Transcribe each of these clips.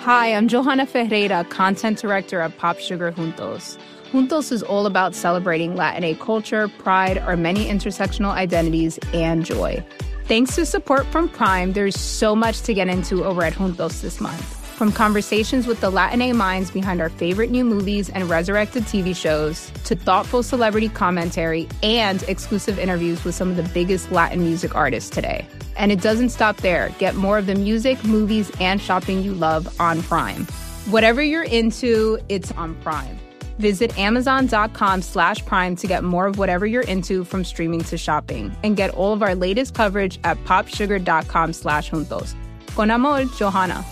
Hi, I'm Johanna Ferreira, content director at Pop Sugar Juntos. Juntos is all about celebrating Latinx culture, pride, our many intersectional identities, and joy. Thanks to support from Prime, there's so much to get into over at Juntos this month. From conversations with the Latinx minds behind our favorite new movies and resurrected TV shows, to thoughtful celebrity commentary and exclusive interviews with some of the biggest Latin music artists today. And it doesn't stop there. Get more of the music, movies, and shopping you love on Prime. Whatever you're into, it's on Prime. Visit Amazon.com/Prime to get more of whatever you're into, from streaming to shopping. And get all of our latest coverage at popsugar.com/juntos. Con amor, Johanna.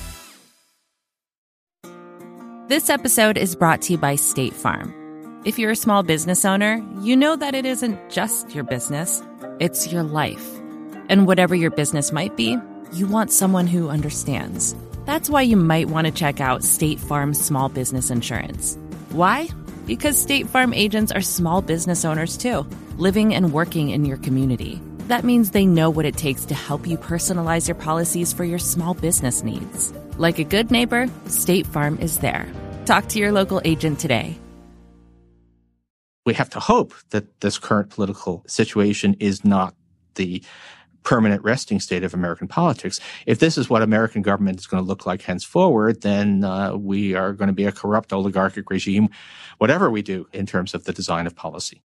This episode is brought to you by State Farm. If you're a small business owner, you know that it isn't just your business, it's your life. And whatever your business might be, you want someone who understands. That's why you might want to check out State Farm Small Business Insurance. Why? Because State Farm agents are small business owners too, living and working in your community. That means they know what it takes to help you personalize your policies for your small business needs. Like a good neighbor, State Farm is there. Talk to your local agent today. We have to hope that this current political situation is not the permanent resting state of American politics. If this is what American government is going to look like henceforward, then we are going to be a corrupt oligarchic regime, whatever we do in terms of the design of policy.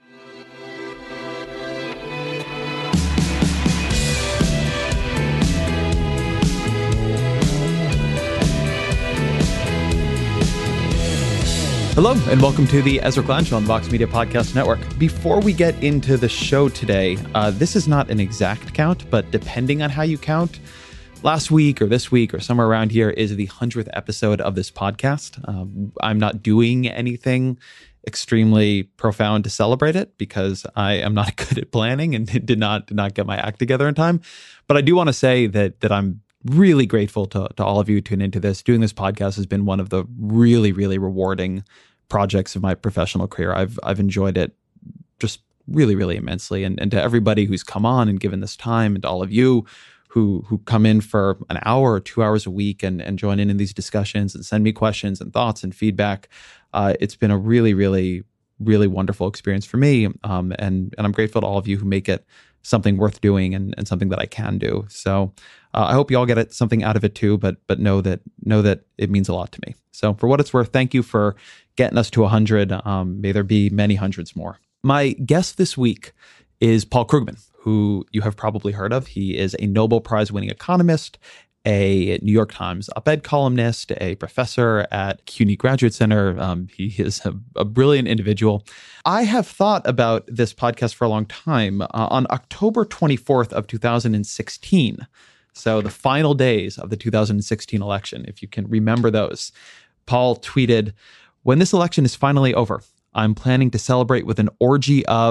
Hello, and welcome to the Ezra Klein Show on the Vox Media Podcast Network. Before we get into the show today, this is not an exact count, but depending on how you count, last week or this week or somewhere around here is the 100th episode of this podcast. I'm not doing anything extremely profound to celebrate it because I am not good at planning and did not get my act together in time. But I do want to say that I'm really grateful to all of you who tune into this. Doing this podcast has been one of the really, really rewarding projects of my professional career. I've enjoyed it just really, really immensely. And to everybody who's come on and given this time, and to all of you who come in for an hour or 2 hours a week and join in these discussions and send me questions and thoughts and feedback, it's been a really, really, really wonderful experience for me. And I'm grateful to all of you who make it something worth doing and something that I can do. So I hope you all get something out of it too, but know that it means a lot to me. So for what it's worth, thank you for getting us to 100. May there be many hundreds more. My guest this week is Paul Krugman, who you have probably heard of. He is a Nobel Prize winning economist, a New York Times op-ed columnist, a professor at CUNY Graduate Center. He is a brilliant individual. I have thought about this podcast for a long time. On October 24th of 2016, so the final days of the 2016 election, if you can remember those, Paul tweeted, "When this election is finally over, I'm planning to celebrate with an orgy of ...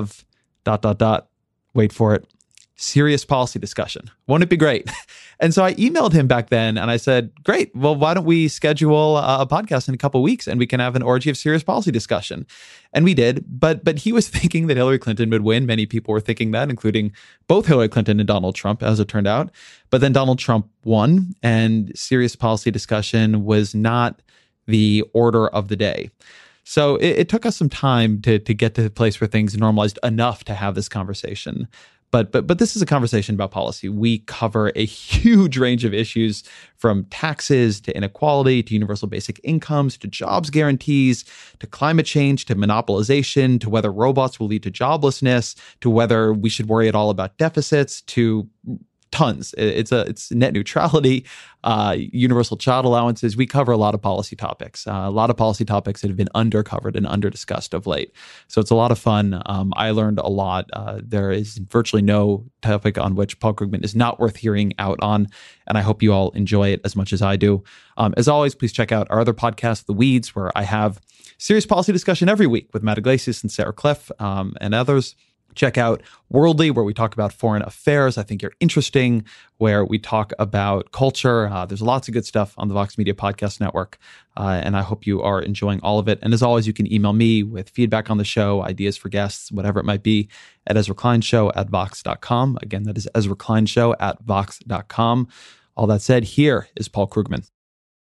Wait for it. Serious policy discussion. Won't it be great?" And so I emailed him back then and I said, great, well, why don't we schedule a podcast in a couple of weeks and we can have an orgy of serious policy discussion? And we did, but he was thinking that Hillary Clinton would win. Many people were thinking that, including both Hillary Clinton and Donald Trump, as it turned out. But then Donald Trump won, and serious policy discussion was not the order of the day. So it took us some time to get to the place where things normalized enough to have this conversation. But this is a conversation about policy. We cover a huge range of issues, from taxes to inequality to universal basic incomes to jobs guarantees to climate change to monopolization to whether robots will lead to joblessness to whether we should worry at all about deficits to tons. It's net neutrality, universal child allowances. We cover a lot of policy topics, that have been undercovered and underdiscussed of late. So it's a lot of fun. I learned a lot. There is virtually no topic on which Paul Krugman is not worth hearing out on, and I hope you all enjoy it as much as I do. As always, please check out our other podcast, The Weeds, where I have serious policy discussion every week with Matt Iglesias and Sarah Cliff and others. Check out Worldly, where we talk about foreign affairs. I think you're interesting, where we talk about culture. There's lots of good stuff on the Vox Media Podcast Network, and I hope you are enjoying all of it. And as always, you can email me with feedback on the show, ideas for guests, whatever it might be, at EzraKleinShow@Vox.com. Again, that is EzraKleinShow@Vox.com. All that said, here is Paul Krugman.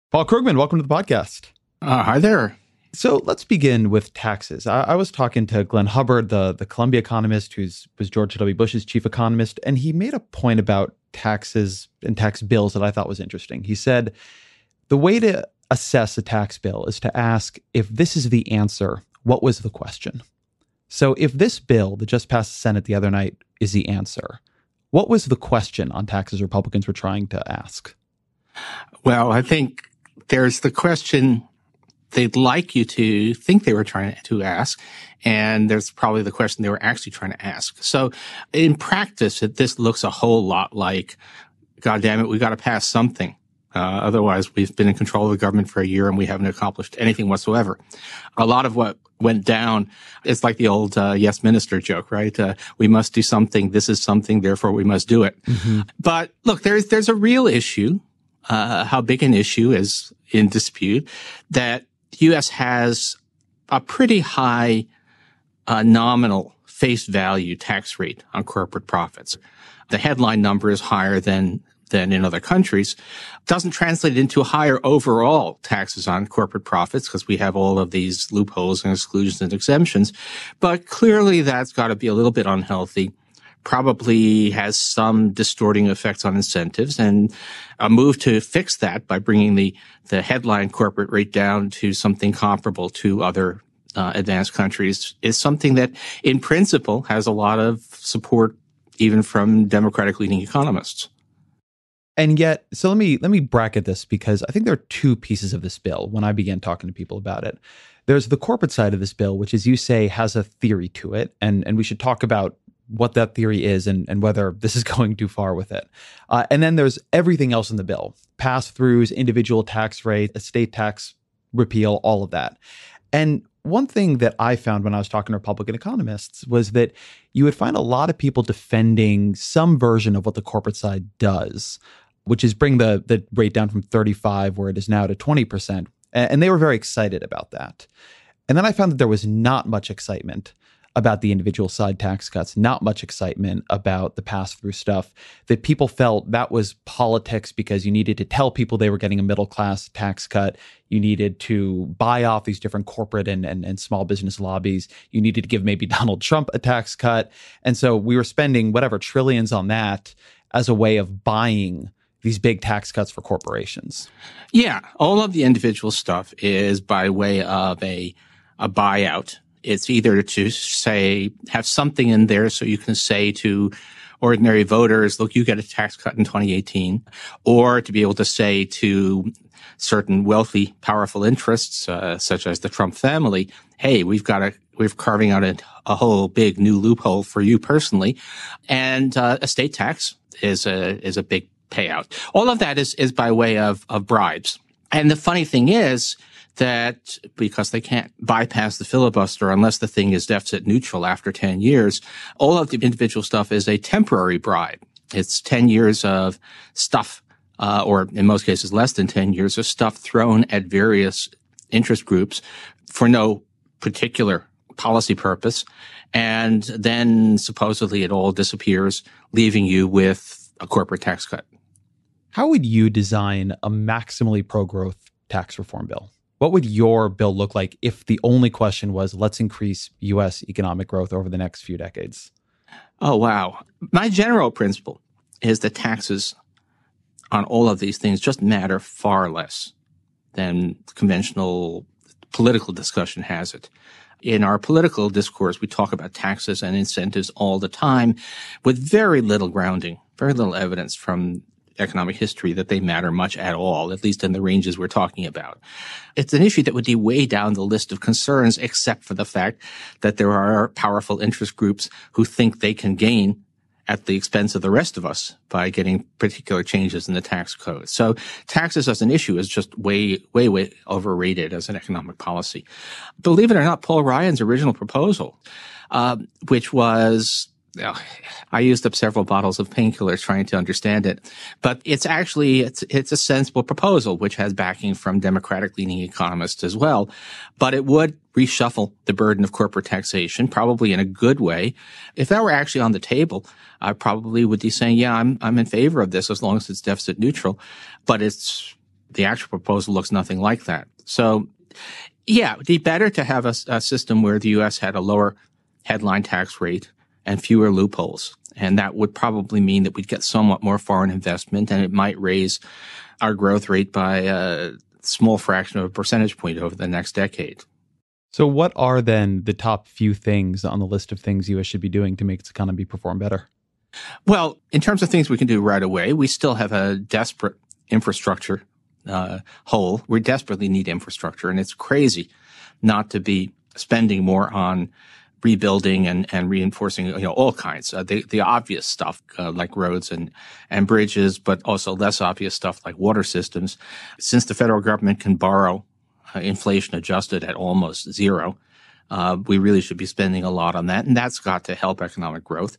Paul Krugman, welcome to the podcast. Hi there. So let's begin with taxes. I was talking to Glenn Hubbard, the Columbia economist, who was George W. Bush's chief economist, and he made a point about taxes and tax bills that I thought was interesting. He said, the way to assess a tax bill is to ask, if this is the answer, what was the question? So if this bill that just passed the Senate the other night is the answer, what was the question on taxes Republicans were trying to ask? Well, I think there's the question they'd like you to think they were trying to ask, and there's probably the question they were actually trying to ask. So in practice, this looks a whole lot like, God damn it, we got to pass something. Otherwise, we've been in control of the government for a year and we haven't accomplished anything whatsoever. A lot of what went down is like the old yes minister joke, right? We must do something. This is something. Therefore, we must do it. Mm-hmm. But look, there's a real issue. How big an issue is in dispute, that the U.S. has a pretty high nominal face value tax rate on corporate profits. The headline number is higher than in other countries. Doesn't translate into higher overall taxes on corporate profits because we have all of these loopholes and exclusions and exemptions. But clearly that's got to be a little bit unhealthy. Probably has some distorting effects on incentives, and a move to fix that by bringing the headline corporate rate down to something comparable to other advanced countries is something that in principle has a lot of support even from Democratic leaning economists. And yet, so let me bracket this, because I think there are two pieces of this bill when I began talking to people about it. There's the corporate side of this bill, which, as you say, has a theory to it, and we should talk about what that theory is and whether this is going too far with it. And then there's everything else in the bill: pass-throughs, individual tax rate, estate tax repeal, all of that. And one thing that I found when I was talking to Republican economists was that you would find a lot of people defending some version of what the corporate side does, which is bring the rate down from 35%, where it is now, to 20%. And they were very excited about that. And then I found that there was not much excitement about the individual side tax cuts, not much excitement about the pass-through stuff, that people felt that was politics because you needed to tell people they were getting a middle-class tax cut. You needed to buy off these different corporate and small business lobbies. You needed to give maybe Donald Trump a tax cut. And so we were spending whatever trillions on that as a way of buying these big tax cuts for corporations. Yeah, all of the individual stuff is by way of a buyout. It's either to say, have something in there so you can say to ordinary voters, look, you get a tax cut in 2018, or to be able to say to certain wealthy, powerful interests, such as the Trump family, hey, we're carving out a whole big new loophole for you personally. And estate tax is a big payout. All of that is by way of bribes. And the funny thing is that because they can't bypass the filibuster unless the thing is deficit neutral after 10 years, all of the individual stuff is a temporary bribe. It's 10 years of stuff, or in most cases less than 10 years of stuff thrown at various interest groups for no particular policy purpose. And then supposedly it all disappears, leaving you with a corporate tax cut. How would you design a maximally pro-growth tax reform bill? What would your bill look like if the only question was, let's increase U.S. economic growth over the next few decades? Oh, wow. My general principle is that taxes on all of these things just matter far less than conventional political discussion has it. In our political discourse, we talk about taxes and incentives all the time with very little grounding, very little evidence from economic history that they matter much at all, at least in the ranges we're talking about. It's an issue that would be way down the list of concerns, except for the fact that there are powerful interest groups who think they can gain at the expense of the rest of us by getting particular changes in the tax code. So taxes as an issue is just way, way, way overrated as an economic policy. Believe it or not, Paul Ryan's original proposal, which was, I used up several bottles of painkillers trying to understand it, but it's a sensible proposal, which has backing from Democratic-leaning economists as well. But it would reshuffle the burden of corporate taxation, probably in a good way. If that were actually on the table, I probably would be saying, yeah, I'm in favor of this as long as it's deficit neutral. But it's the actual proposal looks nothing like that. So, yeah, it'd be better to have a system where the U.S. had a lower headline tax rate and fewer loopholes. And that would probably mean that we'd get somewhat more foreign investment, and it might raise our growth rate by a small fraction of a percentage point over the next decade. So what are then the top few things on the list of things U.S. should be doing to make its economy perform better? Well, in terms of things we can do right away, we still have a desperate infrastructure hole. We desperately need infrastructure, and it's crazy not to be spending more on rebuilding and reinforcing, all kinds. The obvious stuff like roads and bridges, but also less obvious stuff like water systems. Since the federal government can borrow inflation adjusted at almost zero, we really should be spending a lot on that, and that's got to help economic growth.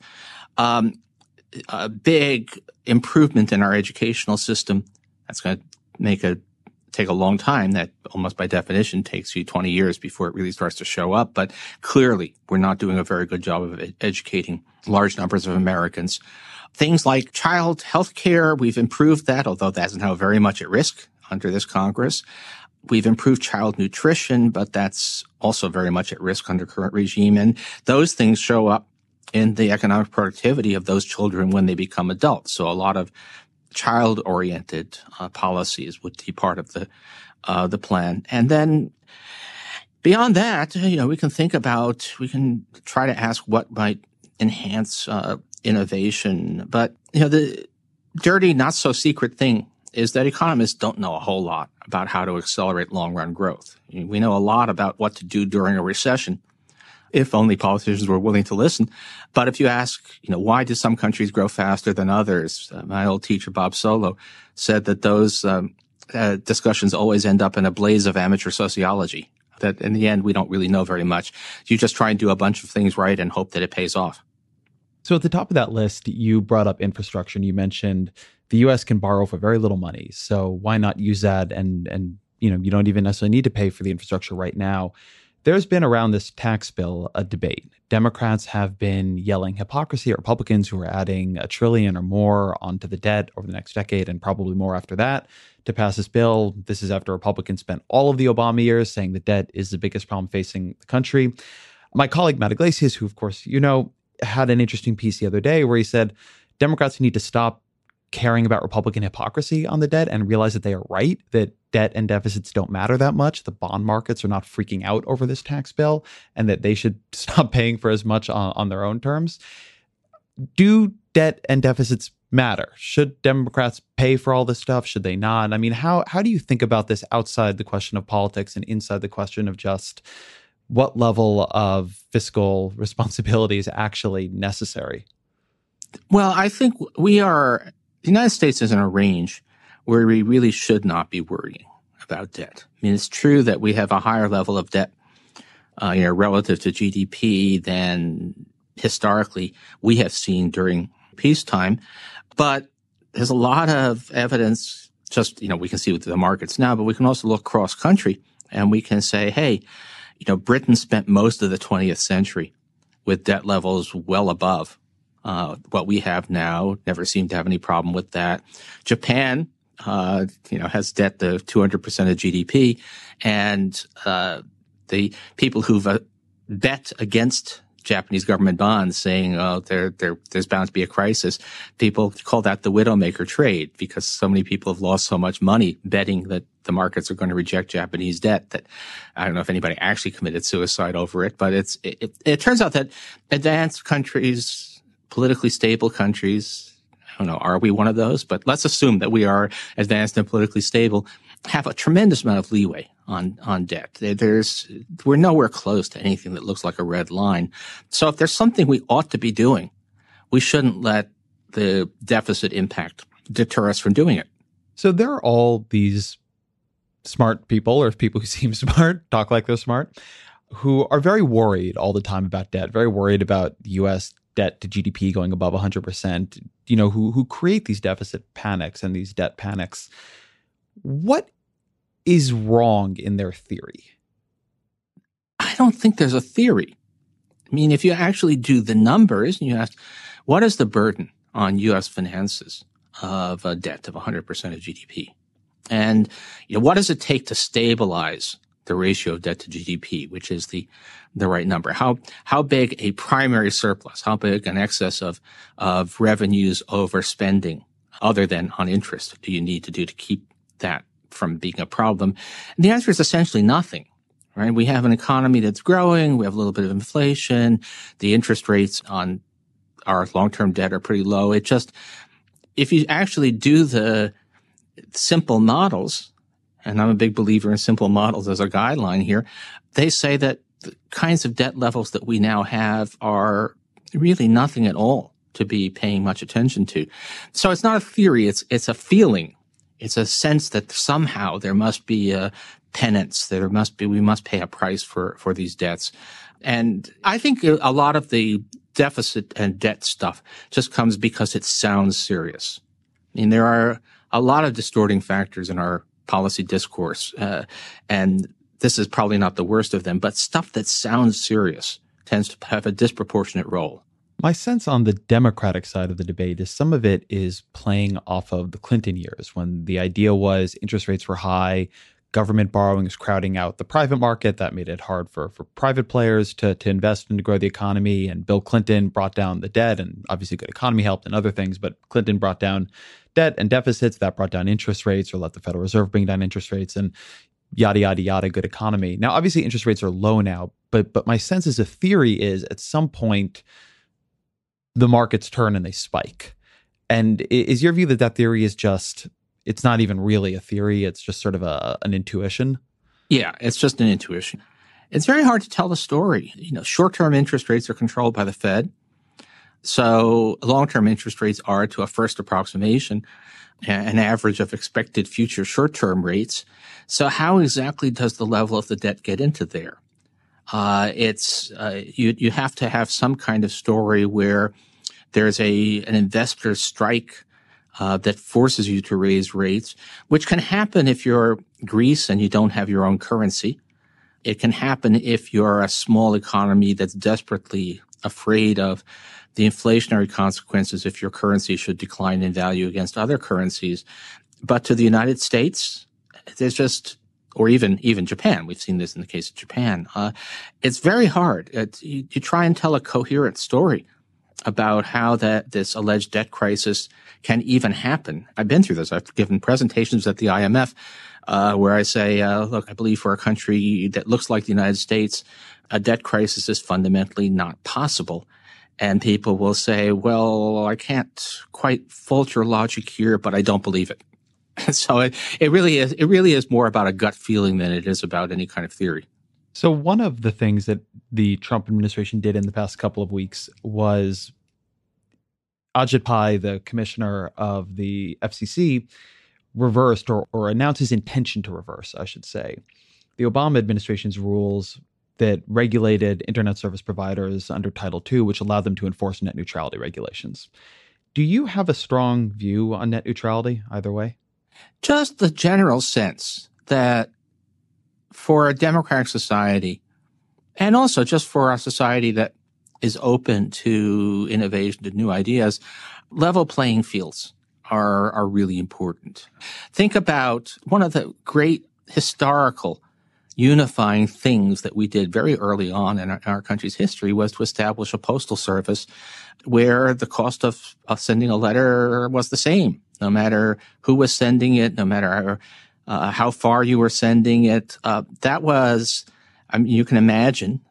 A big improvement in our educational system. That's going to take a long time. That almost by definition takes you 20 years before it really starts to show up. But clearly, we're not doing a very good job of educating large numbers of Americans. Things like child health care, we've improved that, although that's now very much at risk under this Congress. We've improved child nutrition, but that's also very much at risk under current regime. And those things show up in the economic productivity of those children when they become adults. So a lot of child-oriented policies would be part of the plan. And then beyond that, we can try to ask what might enhance innovation. But, the dirty, not so secret thing is that economists don't know a whole lot about how to accelerate long-run growth. We know a lot about what to do during a recession, if only politicians were willing to listen. But if you ask, why do some countries grow faster than others? My old teacher, Bob Solow, said that those discussions always end up in a blaze of amateur sociology, that in the end, we don't really know very much. You just try and do a bunch of things right and hope that it pays off. So at the top of that list, you brought up infrastructure, and you mentioned the U.S. can borrow for very little money. So why not use that? And you don't even necessarily need to pay for the infrastructure right now. There's been around this tax bill a debate. Democrats have been yelling hypocrisy at Republicans who are adding $1 trillion or more onto the debt over the next decade and probably more after that to pass this bill. This is after Republicans spent all of the Obama years saying the debt is the biggest problem facing the country. My colleague, Matt Iglesias, who of course had an interesting piece the other day where he said Democrats need to stop caring about Republican hypocrisy on the debt and realize that they are right, that debt and deficits don't matter that much. The bond markets are not freaking out over this tax bill, and that they should stop paying for as much on their own terms. Do debt and deficits matter? Should Democrats pay for all this stuff? Should they not? I mean, how do you think about this outside the question of politics and inside the question of just what level of fiscal responsibility is actually necessary? Well, I think the United States is in a range where we really should not be worrying about debt. I mean, it's true that we have a higher level of debt, relative to GDP than historically we have seen during peacetime. But there's a lot of evidence, we can see with the markets now, but we can also look cross country and we can say, hey, Britain spent most of the 20th century with debt levels well above what we have now. Never seemed to have any problem with that. Japan, has debt of 200% of GDP, and the people who've bet against Japanese government bonds, saying, there's bound to be a crisis. People call that the widowmaker trade because so many people have lost so much money betting that the markets are going to reject Japanese debt that I don't know if anybody actually committed suicide over it. But it turns out that advanced countries, politically stable countries, I don't know, are we one of those? But let's assume that we are advanced and politically stable, have a tremendous amount of leeway on debt. We're nowhere close to anything that looks like a red line. So if there's something we ought to be doing, we shouldn't let the deficit impact deter us from doing it. So there are all these smart people, or people who seem smart, talk like they're smart, who are very worried all the time about debt, very worried about U.S. debt to GDP going above 100%, who create these deficit panics and these debt panics. What is wrong in their theory? I don't think there's a theory. I mean, if you actually do the numbers and you ask, what is the burden on U.S. finances of a debt of 100% of GDP? And, what does it take to stabilize the ratio of debt to GDP, which is the right number? How big a primary surplus, how big an excess of revenues over spending other than on interest do you need to do to keep that from being a problem? And the answer is essentially nothing, right? We have an economy that's growing. We have a little bit of inflation. The interest rates on our long-term debt are pretty low. If you actually do the simple models, and I'm a big believer in simple models as a guideline here, they say that the kinds of debt levels that we now have are really nothing at all to be paying much attention to. So it's not a theory, it's a feeling. It's a sense that somehow there must be a penance, we must pay a price for these debts. And I think a lot of the deficit and debt stuff just comes because it sounds serious. I mean, there are a lot of distorting factors in our policy discourse, and this is probably not the worst of them, but stuff that sounds serious tends to have a disproportionate role. My sense on the Democratic side of the debate is some of it is playing off of the Clinton years when the idea was interest rates were high, government borrowing is crowding out the private market. That made it hard for private players to invest and to grow the economy. And Bill Clinton brought down the debt, and obviously good economy helped and other things. But Clinton brought down debt and deficits. That brought down interest rates, or let the Federal Reserve bring down interest rates, and yada, yada, yada, good economy. Now, obviously, interest rates are low now. But my sense as a theory is at some point, the markets turn and they spike. And is your view that theory is just, it's not even really a theory, it's just sort of an intuition? Yeah, it's just an intuition. It's very hard to tell the story. Short-term interest rates are controlled by the Fed. So long-term interest rates are, to a first approximation, an average of expected future short-term rates. So how exactly does the level of the debt get into there? You have to have some kind of story where there's an investor strike that forces you to raise rates, which can happen if you're Greece and you don't have your own currency. It can happen if you're a small economy that's desperately afraid of the inflationary consequences if your currency should decline in value against other currencies. But to the United States, there's just, or even Japan, we've seen this in the case of Japan, it's very hard. You try and tell a coherent story about how this alleged debt crisis can even happen. I've been through this. I've given presentations at the IMF where I say, look, I believe for a country that looks like the United States, a debt crisis is fundamentally not possible. And people will say, well, I can't quite fault your logic here, but I don't believe it. So it really is more about a gut feeling than it is about any kind of theory. So one of the things that the Trump administration did in the past couple of weeks was Ajit Pai, the commissioner of the FCC, reversed or announced his intention to reverse, I should say, the Obama administration's rules that regulated internet service providers under Title II, which allowed them to enforce net neutrality regulations. Do you have a strong view on net neutrality either way? Just the general sense that for a democratic society, and also just for a society that is open to innovation, to new ideas, level playing fields are really important. Think about one of the great historical unifying things that we did very early on in our country's history was to establish a postal service where the cost of sending a letter was the same, no matter who was sending it, no matter how far you were sending it. That was, you can imagine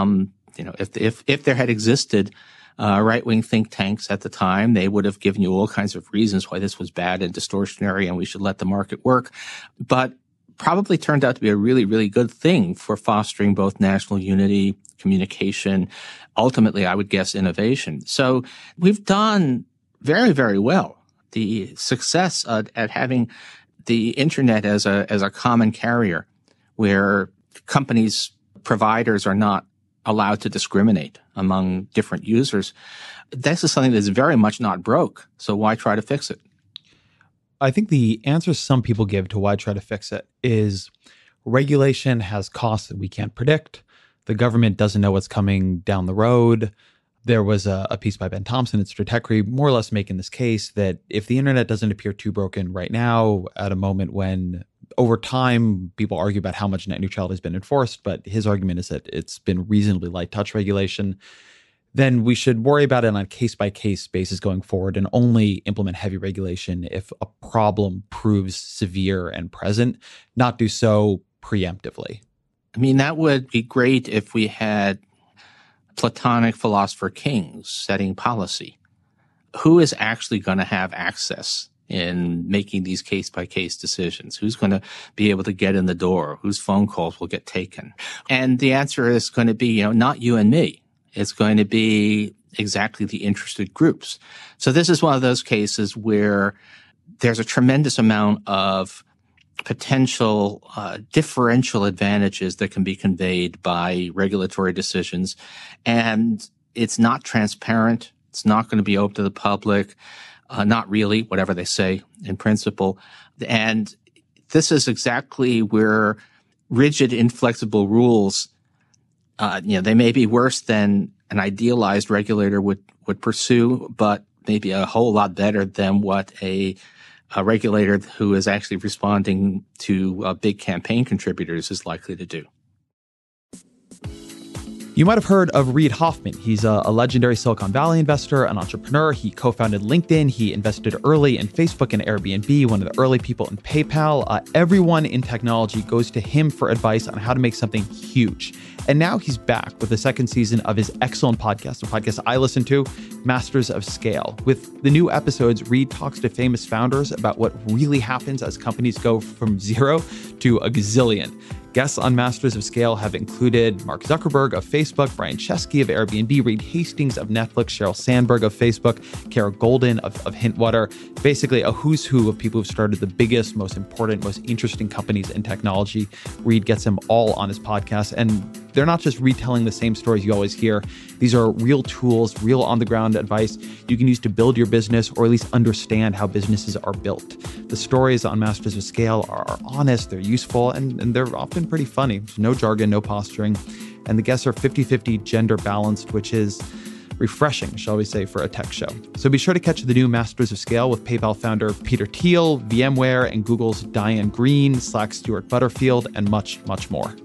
if there had existed right-wing think tanks at the time, they would have given you all kinds of reasons why this was bad and distortionary and we should let the market work. But probably turned out to be a really, really good thing for fostering both national unity, communication, ultimately, I would guess, innovation. So we've done very, very well. The success at having the internet as a common carrier where companies, providers are not allowed to discriminate among different users. This is something that's very much not broke. So why try to fix it? I think the answer some people give to why try to fix it is regulation has costs that we can't predict. The government doesn't know what's coming down the road. There was a piece by Ben Thompson at Stratechery more or less making this case that if the internet doesn't appear too broken right now, at a moment when over time people argue about how much net neutrality has been enforced, but his argument is that it's been reasonably light touch regulation, then we should worry about it on a case-by-case basis going forward and only implement heavy regulation if a problem proves severe and present, not do so preemptively. I mean, that would be great if we had Platonic philosopher kings setting policy. Who is actually going to have access in making these case-by-case decisions? Who's going to be able to get in the door? Whose phone calls will get taken? And the answer is going to be, not you and me. It's going to be exactly the interested groups. So this is one of those cases where there's a tremendous amount of potential differential advantages that can be conveyed by regulatory decisions. And it's not transparent. It's not going to be open to the public. Not really, whatever they say in principle. And this is exactly where rigid, inflexible rules, they may be worse than an idealized regulator would pursue, but maybe a whole lot better than what a regulator who is actually responding to big campaign contributors is likely to do. You might have heard of Reid Hoffman. He's a legendary Silicon Valley investor, an entrepreneur. He co-founded LinkedIn. He invested early in Facebook and Airbnb, one of the early people in PayPal. Everyone in technology goes to him for advice on how to make something huge. And now he's back with the second season of his excellent podcast, a podcast I listen to, Masters of Scale. With the new episodes, Reid talks to famous founders about what really happens as companies go from zero to a gazillion. Guests on Masters of Scale have included Mark Zuckerberg of Facebook, Brian Chesky of Airbnb, Reed Hastings of Netflix, Sheryl Sandberg of Facebook, Kara Goldin of Hintwater. Basically, a who's who of people who've started the biggest, most important, most interesting companies in technology. Reid gets them all on his podcast, and they're not just retelling the same stories you always hear. These are real tools, real on-the-ground advice you can use to build your business or at least understand how businesses are built. The stories on Masters of Scale are honest, they're useful, and they're often pretty funny. There's no jargon, no posturing. And the guests are 50-50 gender balanced, which is refreshing, shall we say, for a tech show. So be sure to catch the new Masters of Scale with PayPal founder Peter Thiel, VMware, and Google's Diane Greene, Slack's Stuart Butterfield, and much, much more.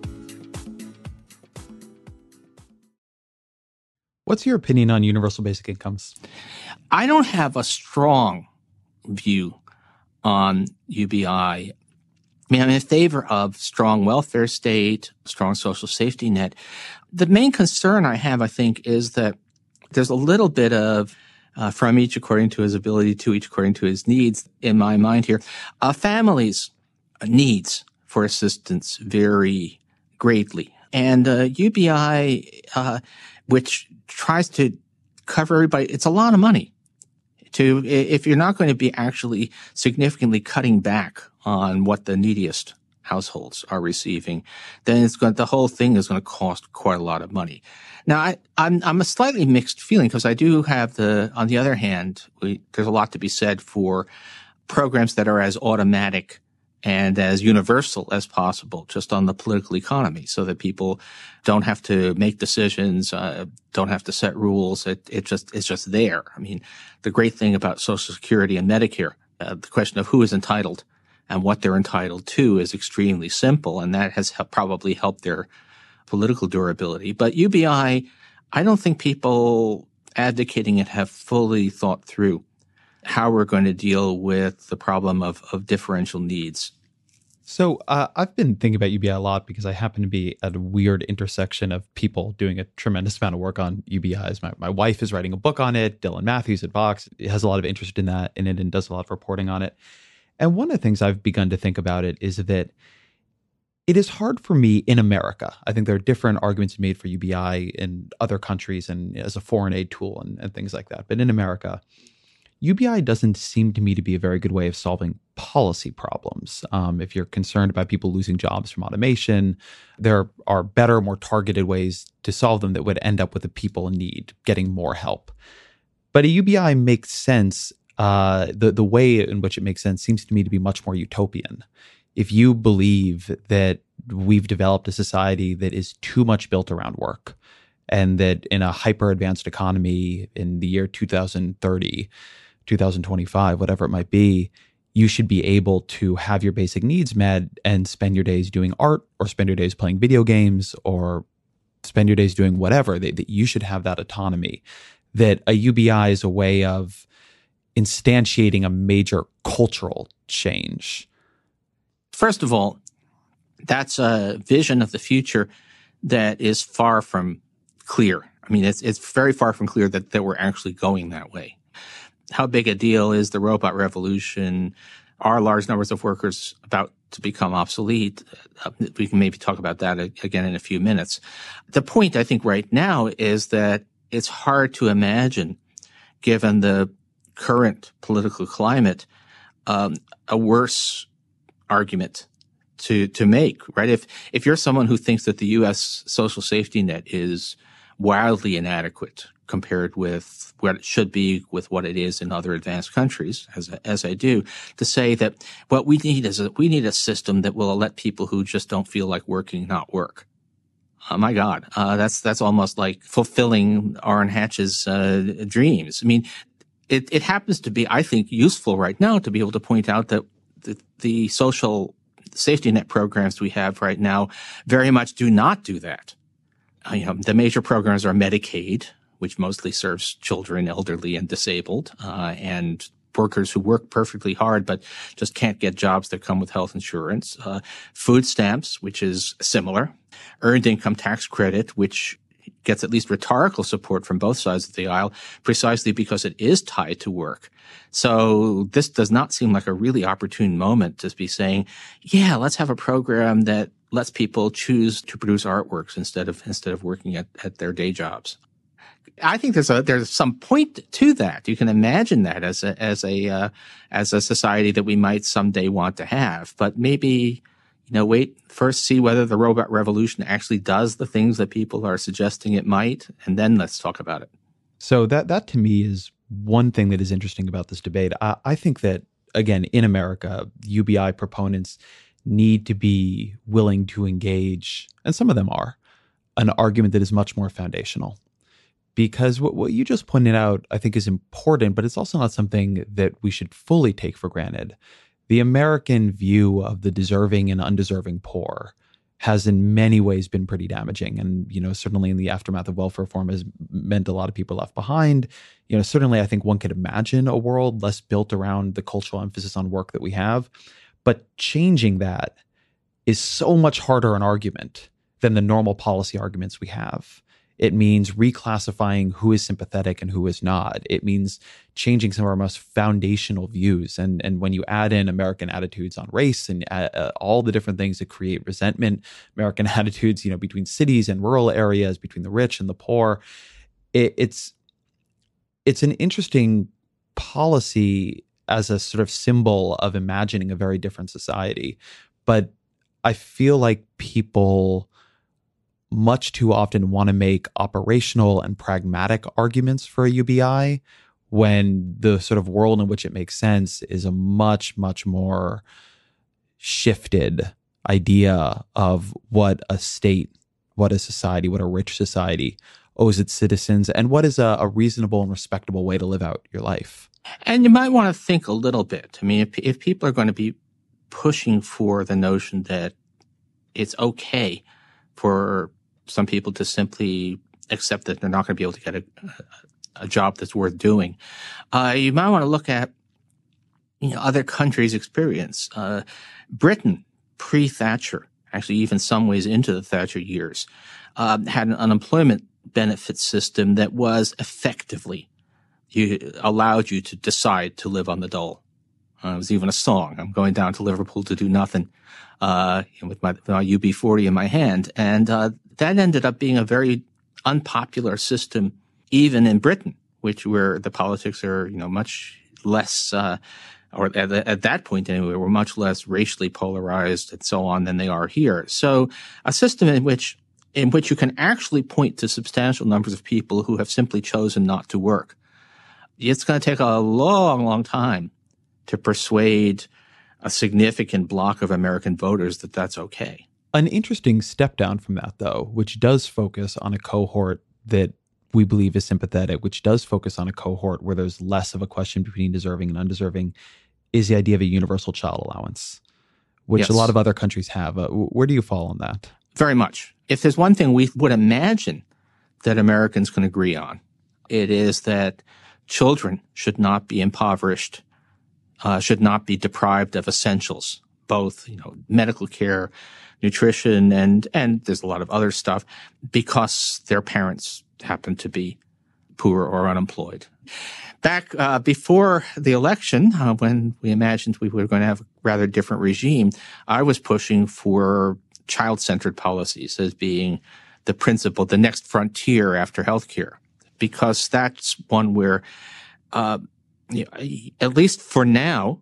What's your opinion on universal basic incomes? I don't have a strong view on UBI. I mean, I'm in favor of strong welfare state, strong social safety net. The main concern I have, I think, is that there's a little bit of from each according to his ability to each according to his needs in my mind here. Families' needs for assistance vary greatly. And UBI, which tries to cover everybody, it's a lot of money. If you're not going to be actually significantly cutting back on what the neediest households are receiving, then the whole thing is going to cost quite a lot of money. Now, I'm a slightly mixed feeling because I do have on the other hand, there's a lot to be said for programs that are as automatic and as universal as possible just on the political economy so that people don't have to make decisions, don't have to set rules. It's just there. I mean, the great thing about Social Security and Medicare, the question of who is entitled and what they're entitled to is extremely simple, and that has probably helped their political durability. But UBI, I don't think people advocating it have fully thought through how we're going to deal with the problem of differential needs. So I've been thinking about UBI a lot because I happen to be at a weird intersection of people doing a tremendous amount of work on UBIs. My wife is writing a book on it. Dylan Matthews at Vox has a lot of interest in it and does a lot of reporting on it. And one of the things I've begun to think about it is that it is hard for me in America. I think there are different arguments made for UBI in other countries and as a foreign aid tool and things like that. But in America, UBI doesn't seem to me to be a very good way of solving policy problems. If you're concerned about people losing jobs from automation, there are better, more targeted ways to solve them that would end up with the people in need getting more help. But a UBI makes sense. The way in which it makes sense seems to me to be much more utopian. If you believe that we've developed a society that is too much built around work, and that in a hyper-advanced economy in the year 2030, 2025, whatever it might be, you should be able to have your basic needs met and spend your days doing art or spend your days playing video games or spend your days doing whatever, that you should have that autonomy, that a UBI is a way of instantiating a major cultural change. First of all, that's a vision of the future that is far from clear. I mean, it's very far from clear that we're actually going that way. How big a deal is the robot revolution? Are large numbers of workers about to become obsolete? We can maybe talk about that again in a few minutes. The point, I think, right now is that it's hard to imagine, given the current political climate, a worse argument to make, right? If you're someone who thinks that the U.S. social safety net is wildly inadequate compared with what it should be, with what it is in other advanced countries, as I do, to say that what we need is a system that will let people who just don't feel like working not work. Oh my God, that's almost like fulfilling Orrin Hatch's dreams. I mean, it happens to be, I think, useful right now to be able to point out that the social safety net programs we have right now very much do not do that. The major programs are Medicaid, which mostly serves children, elderly, and disabled, and workers who work perfectly hard but just can't get jobs that come with health insurance. Food stamps, which is similar. Earned income tax credit, which gets at least rhetorical support from both sides of the aisle, precisely because it is tied to work. So this does not seem like a really opportune moment to be saying, yeah, let's have a program that lets people choose to produce artworks instead of working at their day jobs. I think there's some point to that. You can imagine that as a society that we might someday want to have, but maybe, wait, first see whether the robot revolution actually does the things that people are suggesting it might, and then let's talk about it. So that to me is one thing that is interesting about this debate. I think that, again, in America, UBI proponents need to be willing to engage, and some of them are, an argument that is much more foundational. Because what you just pointed out, I think, is important, but it's also not something that we should fully take for granted. The American view of the deserving and undeserving poor has in many ways been pretty damaging. And, certainly in the aftermath of welfare reform has meant a lot of people left behind. Certainly I think one could imagine a world less built around the cultural emphasis on work that we have. But changing that is so much harder an argument than the normal policy arguments we have. It means reclassifying who is sympathetic and who is not. It means changing some of our most foundational views. And when you add in American attitudes on race and all the different things that create resentment, American attitudes, between cities and rural areas, between the rich and the poor, it's an interesting policy as a sort of symbol of imagining a very different society. But I feel like people much too often want to make operational and pragmatic arguments for a UBI when the sort of world in which it makes sense is a much, much more shifted idea of what a state, what a society, what a rich society owes its citizens, and what is a reasonable and respectable way to live out your life. And you might want to think a little bit. I mean, if people are going to be pushing for the notion that it's okay for some people to simply accept that they're not going to be able to get a job that's worth doing, you might want to look at other countries' experience. Britain, pre-Thatcher, actually even some ways into the Thatcher years, had an unemployment benefit system that was effectively allowed you to decide to live on the dole. It was even a song. I'm going down to Liverpool to do nothing, with my UB40 in my hand. And that ended up being a very unpopular system, even in Britain, where the politics are, much less, or at that point anyway, were much less racially polarized and so on than they are here. So a system in which you can actually point to substantial numbers of people who have simply chosen not to work. It's going to take a long, long time to persuade a significant block of American voters that that's okay. An interesting step down from that, though, which does focus on a cohort that we believe is sympathetic, which does focus on a cohort where there's less of a question between deserving and undeserving, is the idea of a universal child allowance, which Yes. a lot of other countries have. Where do you fall on that? Very much. If there's one thing we would imagine that Americans can agree on, it is that children should not be impoverished, should not be deprived of essentials, both, medical care, nutrition, and there's a lot of other stuff, because their parents happen to be poor or unemployed. Back before the election, when we imagined we were going to have a rather different regime, I was pushing for child-centered policies as being the principle, the next frontier after healthcare, because that's one where, at least for now,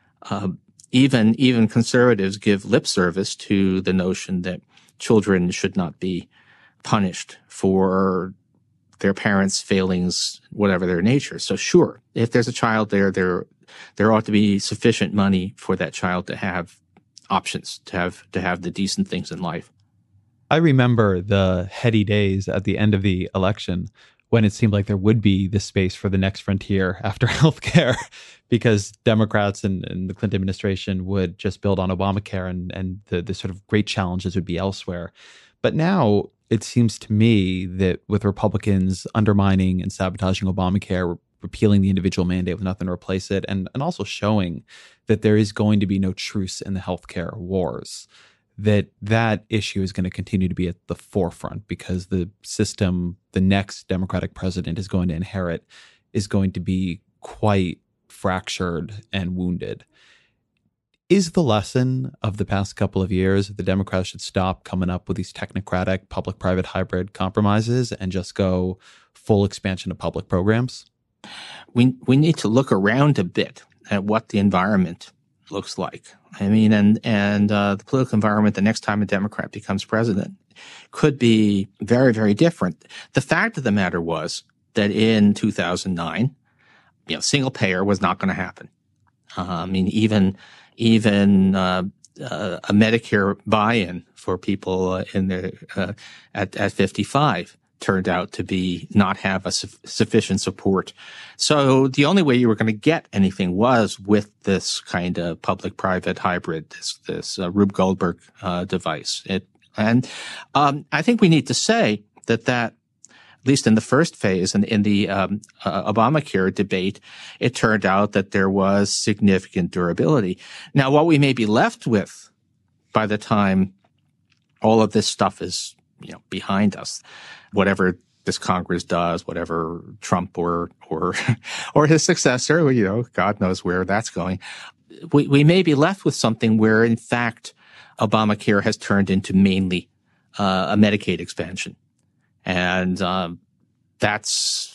even conservatives give lip service to the notion that children should not be punished for their parents' failings, whatever their nature. So sure, if there's a child there ought to be sufficient money for that child to have options, to have the decent things in life. I remember the heady days at the end of the election when it seemed like there would be this space for the next frontier after healthcare, because Democrats and the Clinton administration would just build on Obamacare and the sort of great challenges would be elsewhere. But now it seems to me that with Republicans undermining and sabotaging Obamacare, repealing the individual mandate with nothing to replace it, and also showing that there is going to be no truce in the healthcare wars, that issue is going to continue to be at the forefront, because the system the next Democratic president is going to inherit is going to be quite fractured and wounded. Is the lesson of the past couple of years that the Democrats should stop coming up with these technocratic public-private hybrid compromises and just go full expansion of public programs? We need to look around a bit at what the environment looks like. I mean, and the political environment the next time a Democrat becomes president could be very, very different. The fact of the matter was that in 2009, single payer was not going to happen. I mean, even a Medicare buy-in for people in their at 55 turned out to be not have a sufficient support. So the only way you were going to get anything was with this kind of public-private hybrid, this Rube Goldberg device. I think we need to say that at least in the first phase and in the Obamacare debate, it turned out that there was significant durability. Now, what we may be left with by the time all of this stuff is behind us, whatever this Congress does, whatever Trump or his successor, God knows where that's going, we may be left with something where, in fact, Obamacare has turned into mainly a Medicaid expansion. And that's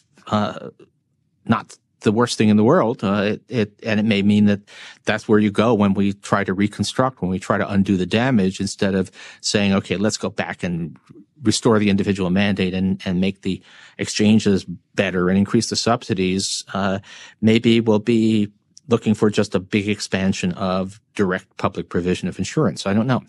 not the worst thing in the world. It may mean that that's where you go when we try to reconstruct, when we try to undo the damage, instead of saying, okay, let's go back and restore the individual mandate and make the exchanges better and increase the subsidies. Maybe we'll be looking for just a big expansion of direct public provision of insurance. I don't know.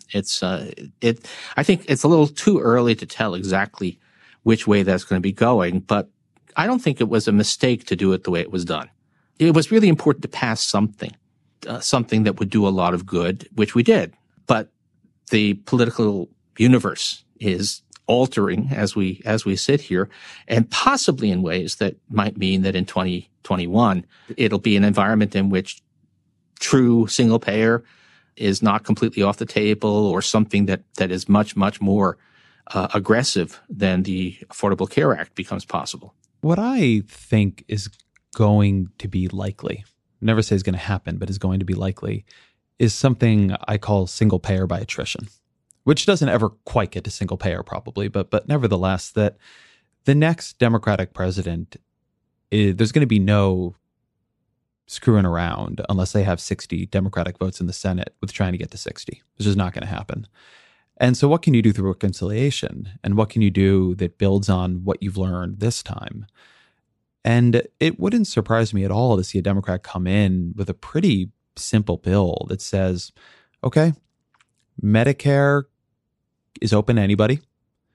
I think it's a little too early to tell exactly which way that's going to be going, but I don't think it was a mistake to do it the way it was done. It was really important to pass something that would do a lot of good, which we did. But the political universe is altering as we sit here, and possibly in ways that might mean that in 2021, it'll be an environment in which true single payer is not completely off the table, or something that is much, much more aggressive than the Affordable Care Act becomes possible. What I think is going to be likely, never say is going to happen, but is going to be likely, is something I call single payer by attrition, which doesn't ever quite get to single payer probably, but nevertheless, that the next Democratic president, there's going to be no screwing around unless they have 60 Democratic votes in the Senate with trying to get to 60. It's just not going to happen. And so what can you do through reconciliation? And what can you do that builds on what you've learned this time? And it wouldn't surprise me at all to see a Democrat come in with a pretty simple bill that says, okay, Medicare is open to anybody.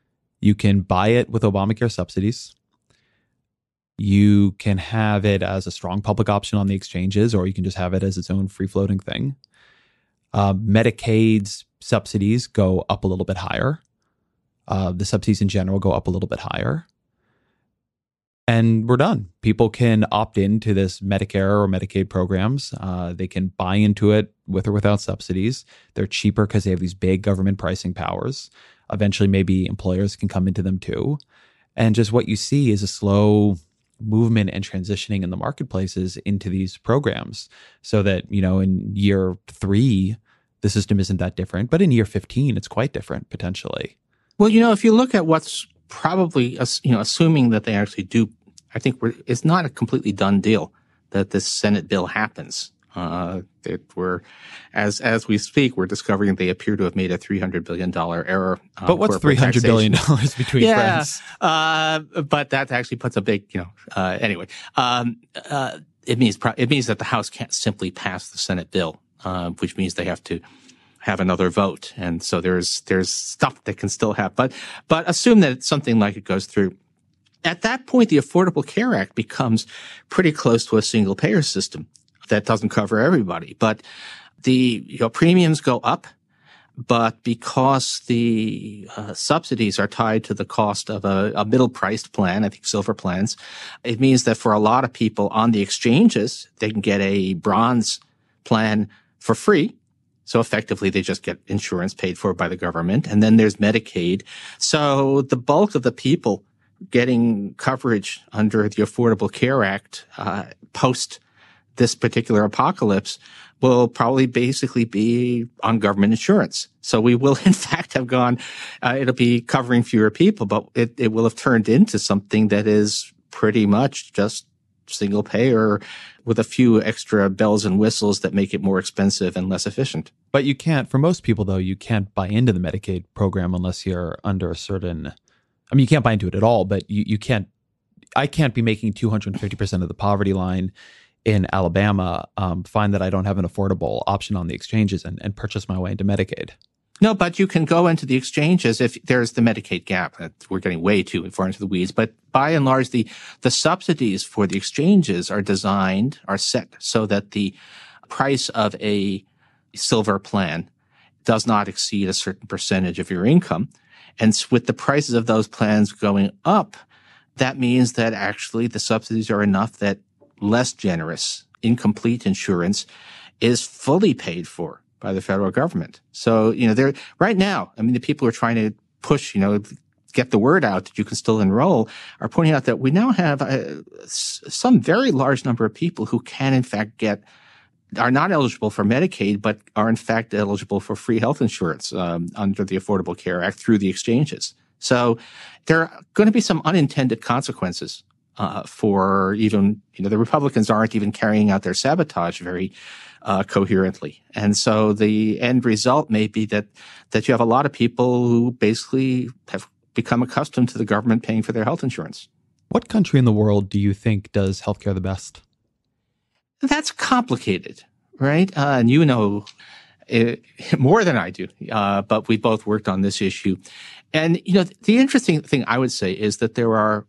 You can buy it with Obamacare subsidies. You can have it as a strong public option on the exchanges, or you can just have it as its own free-floating thing. Medicaid's subsidies go up a little bit higher. The subsidies in general go up a little bit higher. And we're done. People can opt into this Medicare or Medicaid programs. They can buy into it with or without subsidies. They're cheaper because they have these big government pricing powers. Eventually, maybe employers can come into them too. And just what you see is a slow movement and transitioning in the marketplaces into these programs so that, in year 3, the system isn't that different. But in year 15, it's quite different potentially. Well, if you look at what's probably, assuming that they actually do, I think it's not a completely done deal that this Senate bill happens. As we speak, we're discovering they appear to have made a $300 billion error. But what's $300 billion between friends? But that actually puts a big, anyway. It means that the House can't simply pass the Senate bill, which means they have to have another vote. And so there's stuff that can still happen. But assume that it's something like it goes through. At that point, the Affordable Care Act becomes pretty close to a single payer system that doesn't cover everybody. But the premiums go up. But because the subsidies are tied to the cost of a middle-priced plan, I think silver plans, it means that for a lot of people on the exchanges, they can get a bronze plan for free. So effectively, they just get insurance paid for by the government. And then there's Medicaid. So the bulk of the people getting coverage under the Affordable Care Act post this particular apocalypse will probably basically be on government insurance. So we will, in fact, have gone, it'll be covering fewer people, but it will have turned into something that is pretty much just single payer with a few extra bells and whistles that make it more expensive and less efficient. But you can't, for most people though, you can't buy into the Medicaid program unless you're under a certain, you can't buy into it at all, but you can't, I can't be making 250% of the poverty line in Alabama, find that I don't have an affordable option on the exchanges and purchase my way into Medicaid. No, but you can go into the exchanges if there's the Medicaid gap. We're getting way too far into the weeds. But by and large, the subsidies for the exchanges are set so that the price of a silver plan does not exceed a certain percentage of your income. And with the prices of those plans going up, that means that actually the subsidies are enough that less generous, incomplete insurance is fully paid for by the federal government. So, they're right now, the people who are trying to push, get the word out that you can still enroll are pointing out that we now have some very large number of people who can in fact are not eligible for Medicaid, but are in fact eligible for free health insurance under the Affordable Care Act through the exchanges. So there are going to be some unintended consequences for even, the Republicans aren't even carrying out their sabotage very coherently. And so the end result may be that you have a lot of people who basically have become accustomed to the government paying for their health insurance. What country in the world do you think does healthcare the best? That's complicated, right? And you know more than I do, but we both worked on this issue. And, the interesting thing I would say is that there are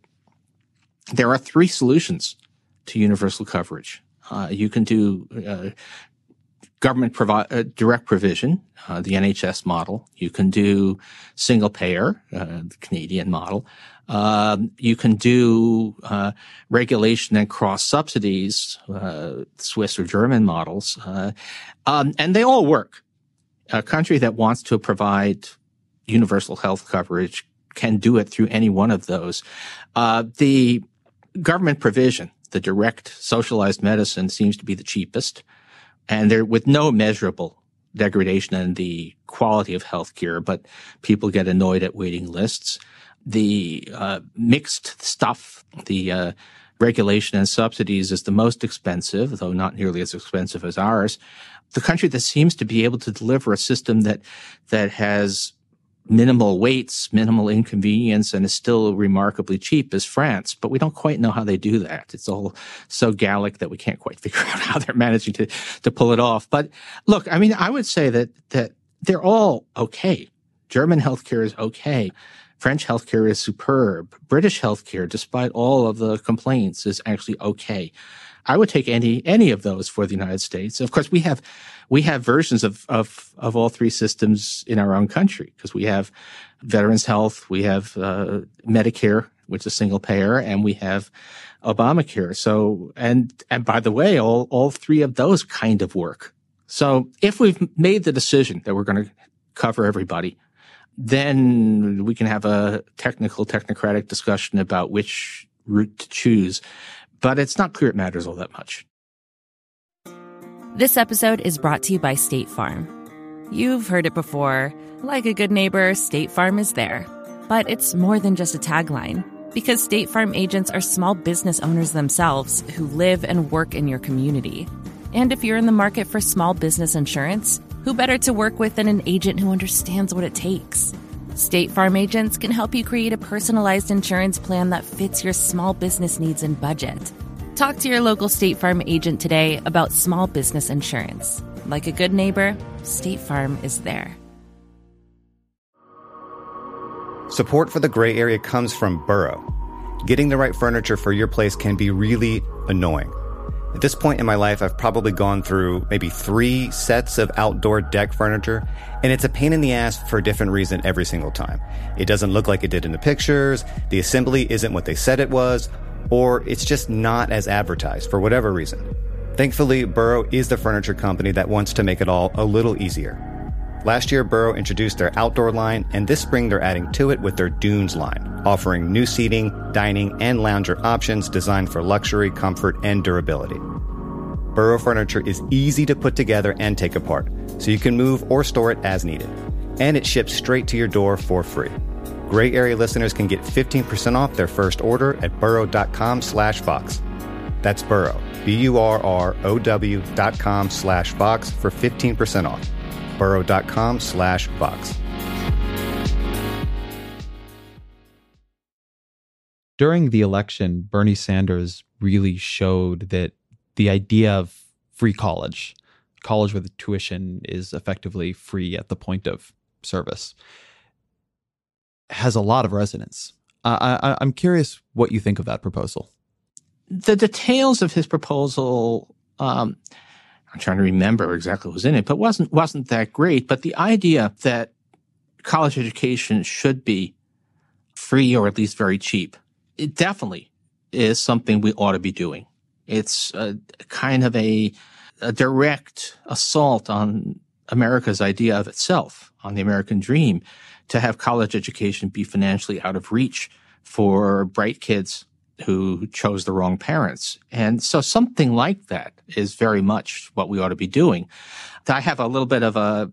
3 solutions to universal coverage. You can do government direct provision, the NHS model. You can do single payer, the Canadian model. You can do regulation and cross subsidies, Swiss or German models, and they all work. A country that wants to provide universal health coverage can do it through any one of those. The government provision, the direct socialized medicine, seems to be the cheapest, and they're with no measurable degradation in the quality of healthcare, but people get annoyed at waiting lists. The mixed stuff, the regulation and subsidies, is the most expensive, though not nearly as expensive as ours. The country that seems to be able to deliver a system that has minimal waits, minimal inconvenience, and is still remarkably cheap is France. But we don't quite know how they do that. It's all so Gallic that we can't quite figure out how they're managing to pull it off. But look, I would say that they're all okay. German healthcare is okay. French healthcare is superb. British healthcare, despite all of the complaints, is actually okay. I would take any of those for the United States. Of course, we have versions of all three systems in our own country, because we have Veterans Health, we have Medicare, which is single payer, and we have Obamacare. So, and by the way, all three of those kind of work. So if we've made the decision that we're going to cover everybody, then we can have a technocratic discussion about which route to choose. But it's not clear it matters all that much. This episode is brought to you by State Farm. You've heard it before. Like a good neighbor, State Farm is there. But it's more than just a tagline, because State Farm agents are small business owners themselves who live and work in your community. And if you're in the market for small business insurance, who better to work with than an agent who understands what it takes? State Farm agents can help you create a personalized insurance plan that fits your small business needs and budget. Talk to your local State Farm agent today about small business insurance. Like a good neighbor, State Farm is there. Support for the Gray Area comes from Burrow. Getting the right furniture for your place can be really annoying. At this point in my life, I've probably gone through maybe 3 sets of outdoor deck furniture, and it's a pain in the ass for a different reason every single time. It doesn't look like it did in the pictures, the assembly isn't what they said it was, or it's just not as advertised for whatever reason. Thankfully, Burrow is the furniture company that wants to make it all a little easier. Last year, Burrow introduced their outdoor line, and this spring they're adding to it with their Dunes line, offering new seating, dining, and lounger options designed for luxury, comfort, and durability. Burrow furniture is easy to put together and take apart, so you can move or store it as needed. And it ships straight to your door for free. Gray Area listeners can get 15% off their first order at burrow.com/Vox. That's Burrow, BURROW.com/Vox for 15% off. burrow.com/Vox. During the election, Bernie Sanders really showed that the idea of free college with tuition is effectively free at the point of service, has a lot of resonance. I'm curious what you think of that proposal. The details of his proposal, I'm trying to remember exactly what was in it, but wasn't that great. But the idea that college education should be free or at least very cheap, it definitely is something we ought to be doing. It's a kind of a direct assault on America's idea of itself, on the American dream, to have college education be financially out of reach for bright kids who chose the wrong parents. And so something like that is very much what we ought to be doing. I have a little bit of a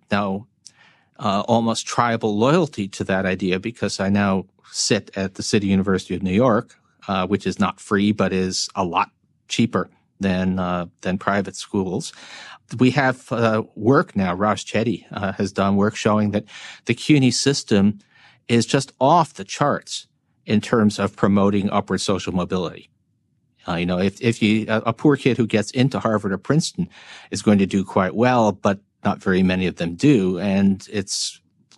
almost tribal loyalty to that idea, because I now sit at the City University of New York, which is not free, but is a lot cheaper than private schools. We have work now. Raj Chetty has done work showing that the CUNY system is just off the charts in terms of promoting upward social mobility. If a poor kid who gets into Harvard or Princeton is going to do quite well, but not very many of them do. And it's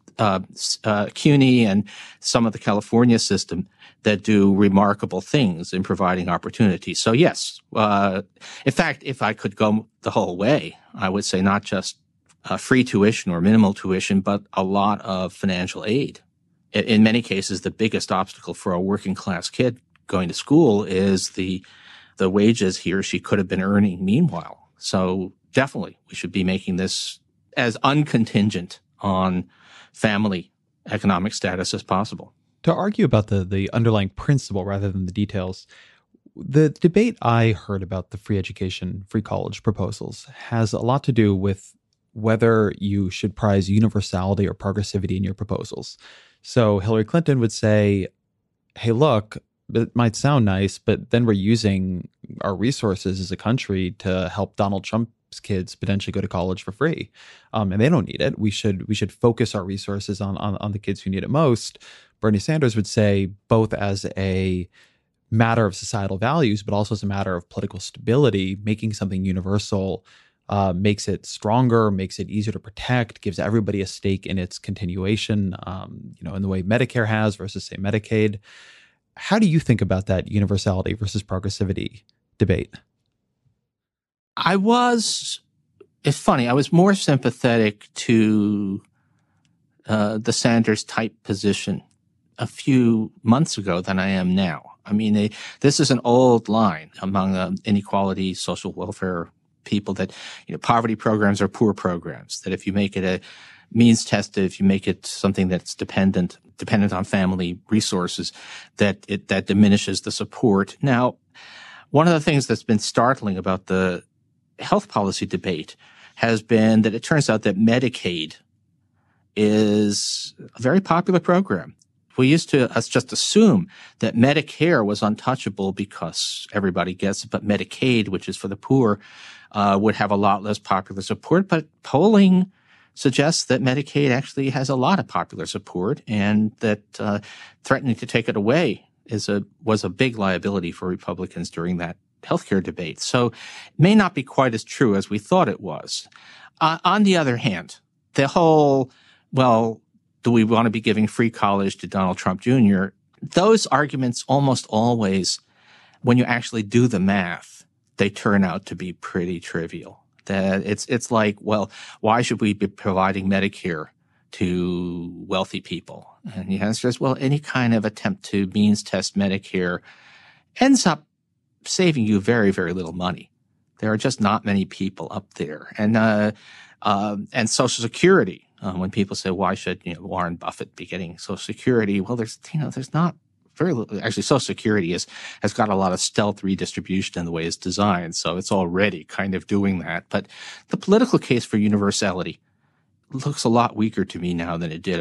CUNY and some of the California system that do remarkable things in providing opportunities. So yes, in fact, if I could go the whole way, I would say not just free tuition or minimal tuition, but a lot of financial aid. In many cases, the biggest obstacle for a working class kid going to school is the wages he or she could have been earning meanwhile. So definitely we should be making this as uncontingent on family economic status as possible. To argue about the underlying principle rather than the details, the debate I heard about the free education, free college proposals has a lot to do with whether you should prize universality or progressivity in your proposals. So Hillary Clinton would say, hey, look, it might sound nice, but then we're using our resources as a country to help Donald Trump's kids potentially go to college for free. And they don't need it. We should focus our resources on the kids who need it most. Bernie Sanders would say, both as a matter of societal values, but also as a matter of political stability, making something universal makes it stronger, makes it easier to protect, gives everybody a stake in its continuation, in the way Medicare has versus, say, Medicaid. How do you think about that universality versus progressivity debate? It's funny, I was more sympathetic to the Sanders type position a few months ago than I am now. I mean, this is an old line among inequality, social welfare people that, poverty programs are poor programs, that if you make it a means tested, if you make it something that's dependent on family resources, that diminishes the support. Now, one of the things that's been startling about the health policy debate has been that it turns out that Medicaid is a very popular program. We used to just assume that Medicare was untouchable because everybody gets it, but Medicaid, which is for the poor, would have a lot less popular support. But polling suggests that Medicaid actually has a lot of popular support, and that threatening to take it away was a big liability for Republicans during that healthcare debate. So it may not be quite as true as we thought it was. On the other hand, the whole, do we want to be giving free college to Donald Trump Jr.? Those arguments almost always, when you actually do the math, they turn out to be pretty trivial. That it's like, why should we be providing Medicare to wealthy people? And the answer is, any kind of attempt to means test Medicare ends up saving you very, very little money. There are just not many people up there. And Social Security. When people say, why should Warren Buffett be getting Social Security? Well, there's not very little. Actually, Social Security has got a lot of stealth redistribution in the way it's designed, so it's already kind of doing that. But the political case for universality looks a lot weaker to me now than it did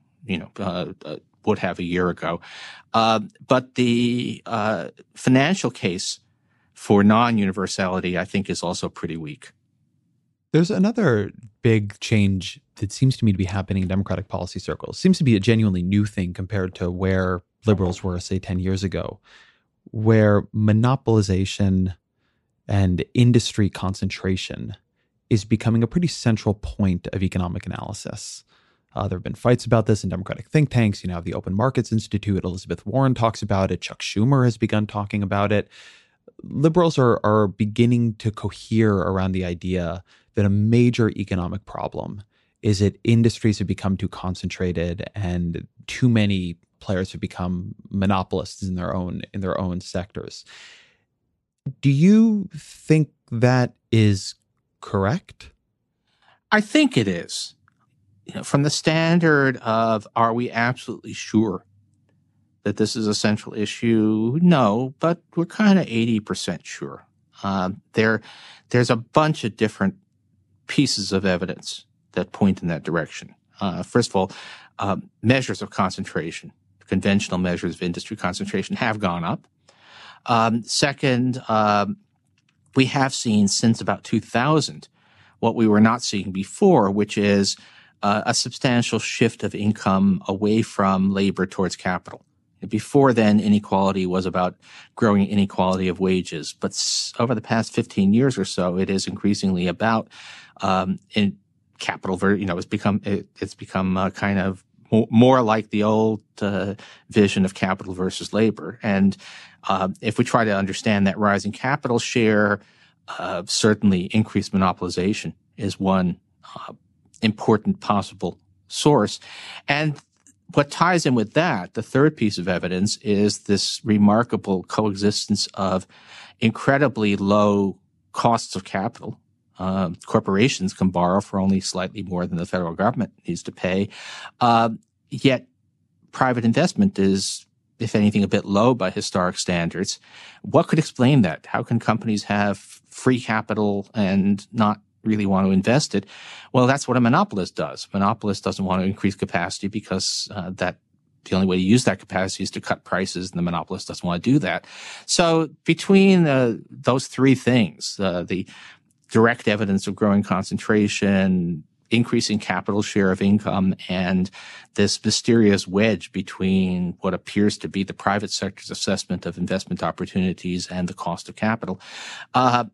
would have a year ago. But the financial case for non-universality, I think, is also pretty weak. There's another big change that seems to me to be happening in Democratic policy circles. Seems to be a genuinely new thing compared to where liberals were, say, 10 years ago, where monopolization and industry concentration is becoming a pretty central point of economic analysis. There have been fights about this in Democratic think tanks. You have the Open Markets Institute. Elizabeth Warren talks about it. Chuck Schumer has begun talking about it. Liberals are beginning to cohere around the idea that a major economic problem is that industries have become too concentrated and too many players have become monopolists in their own sectors. Do you think that is correct? I think it is. From the standard of, are we absolutely sure that this is a central issue? No, but we're kind of 80% sure. There's a bunch of different pieces of evidence that point in that direction. First of all, measures of concentration, conventional measures of industry concentration have gone up. Second, we have seen since about 2000 what we were not seeing before, which is a substantial shift of income away from labor towards capital. Before then, inequality was about growing inequality of wages. But over the past 15 years or so, it is increasingly about in capital. It's become kind of more like the old vision of capital versus labor. And if we try to understand that rising capital share, certainly increased monopolization is one important possible source. And what ties in with that, the third piece of evidence, is this remarkable coexistence of incredibly low costs of capital. Corporations can borrow for only slightly more than the federal government needs to pay. Yet private investment is, if anything, a bit low by historic standards. What could explain that? How can companies have free capital and not really want to invest it? Well, that's what a monopolist does. A monopolist doesn't want to increase capacity because the only way to use that capacity is to cut prices, and the monopolist doesn't want to do that. So between those three things, the direct evidence of growing concentration, increasing capital share of income, and this mysterious wedge between what appears to be the private sector's assessment of investment opportunities and the cost of capital,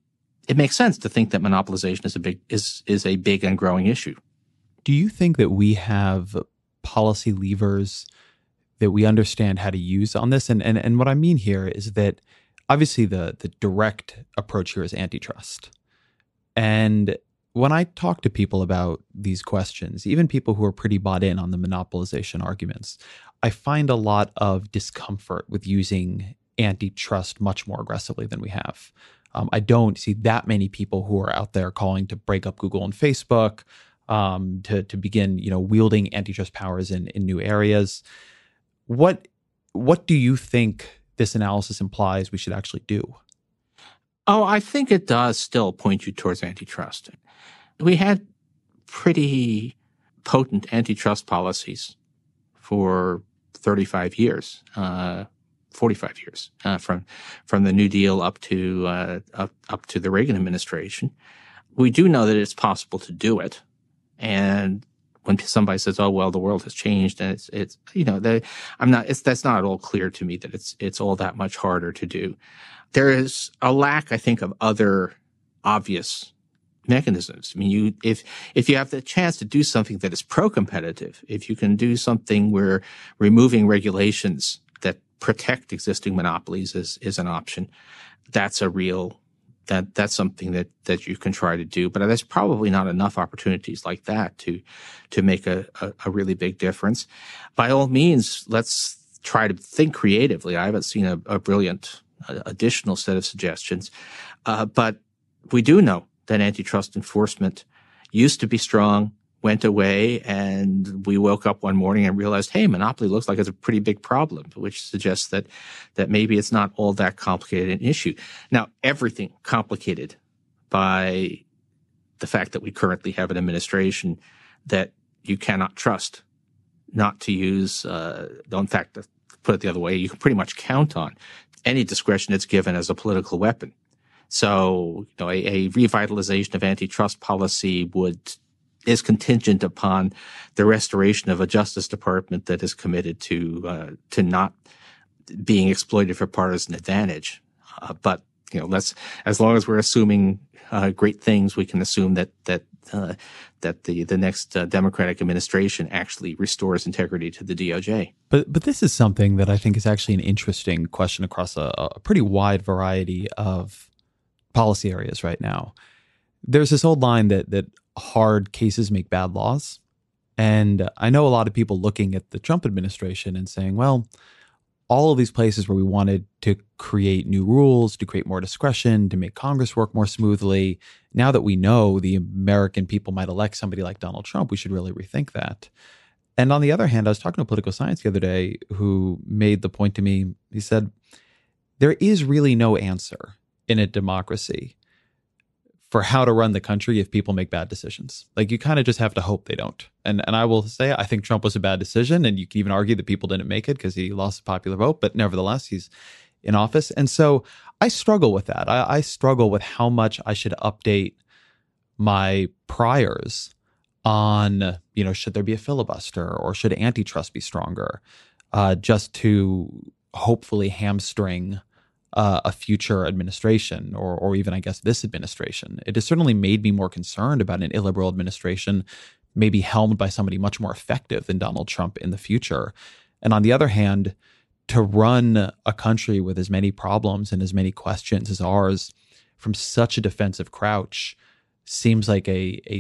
it makes sense to think that monopolization is a big and growing issue. Do you think that we have policy levers that we understand how to use on this? And what I mean here is that obviously the direct approach here is antitrust. And when I talk to people about these questions, even people who are pretty bought in on the monopolization arguments, I find a lot of discomfort with using antitrust much more aggressively than we have. I don't see that many people who are out there calling to break up Google and Facebook, to begin, wielding antitrust powers in new areas. What do you think this analysis implies we should actually do? Oh, I think it does still point you towards antitrust. We had pretty potent antitrust policies for 35 years, 45 years, from the New Deal up to the Reagan administration. We do know that it's possible to do it. And when somebody says, "Oh, well, the world has changed," and that's not at all clear to me that it's all that much harder to do. There is a lack, I think, of other obvious mechanisms. I mean, if you have the chance to do something that is pro-competitive, if you can do something where removing regulations that protect existing monopolies is an option, that's that's something that you can try to do. But there's probably not enough opportunities like that to make a really big difference. By all means, let's try to think creatively. I haven't seen a brilliant additional set of suggestions. But we do know that antitrust enforcement used to be strong, went away, and we woke up one morning and realized, hey, monopoly looks like it's a pretty big problem, which suggests that maybe it's not all that complicated an issue. Now, everything complicated by the fact that we currently have an administration that you cannot trust not to use, in fact, to put it the other way, you can pretty much count on any discretion it's given as a political weapon. So, a revitalization of antitrust policy is contingent upon the restoration of a Justice Department that is committed to not being exploited for partisan advantage. But as long as we're assuming great things, we can assume that the next Democratic administration actually restores integrity to the DOJ. But this is something that I think is actually an interesting question across a pretty wide variety of policy areas right now. There's this old line that hard cases make bad laws. And I know a lot of people looking at the Trump administration and saying, well, all of these places where we wanted to create new rules, to create more discretion, to make Congress work more smoothly, now that we know the American people might elect somebody like Donald Trump, we should really rethink that. And on the other hand, I was talking to political science the other day who made the point to me, he said, there is really no answer in a democracy for how to run the country if people make bad decisions. Like, you kind of just have to hope they don't. And I will say, I think Trump was a bad decision, and you can even argue that people didn't make it because he lost the popular vote, but nevertheless, he's in office. And so I struggle with that. I struggle with how much I should update my priors on, should there be a filibuster or should antitrust be stronger, just to hopefully hamstring a future administration or even, I guess, this administration. It has certainly made me more concerned about an illiberal administration maybe helmed by somebody much more effective than Donald Trump in the future. And on the other hand, to run a country with as many problems and as many questions as ours from such a defensive crouch seems like it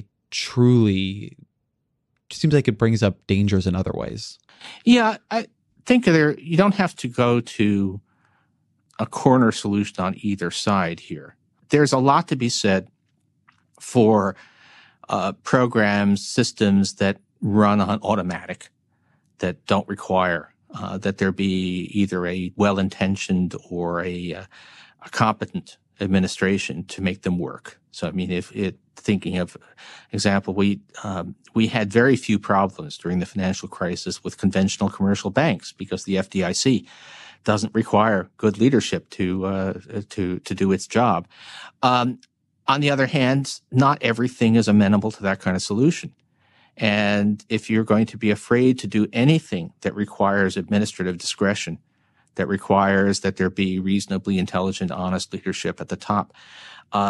brings up dangers in other ways. Yeah, I think you don't have to go to a corner solution on either side here. There's a lot to be said for programs, systems that run on automatic, that don't require that there be either a well-intentioned or a competent administration to make them work. So, I mean, thinking of example, we had very few problems during the financial crisis with conventional commercial banks because the FDIC doesn't require good leadership to do its job. On the other hand, not everything is amenable to that kind of solution. And if you're going to be afraid to do anything that requires administrative discretion, that requires that there be reasonably intelligent, honest leadership at the top,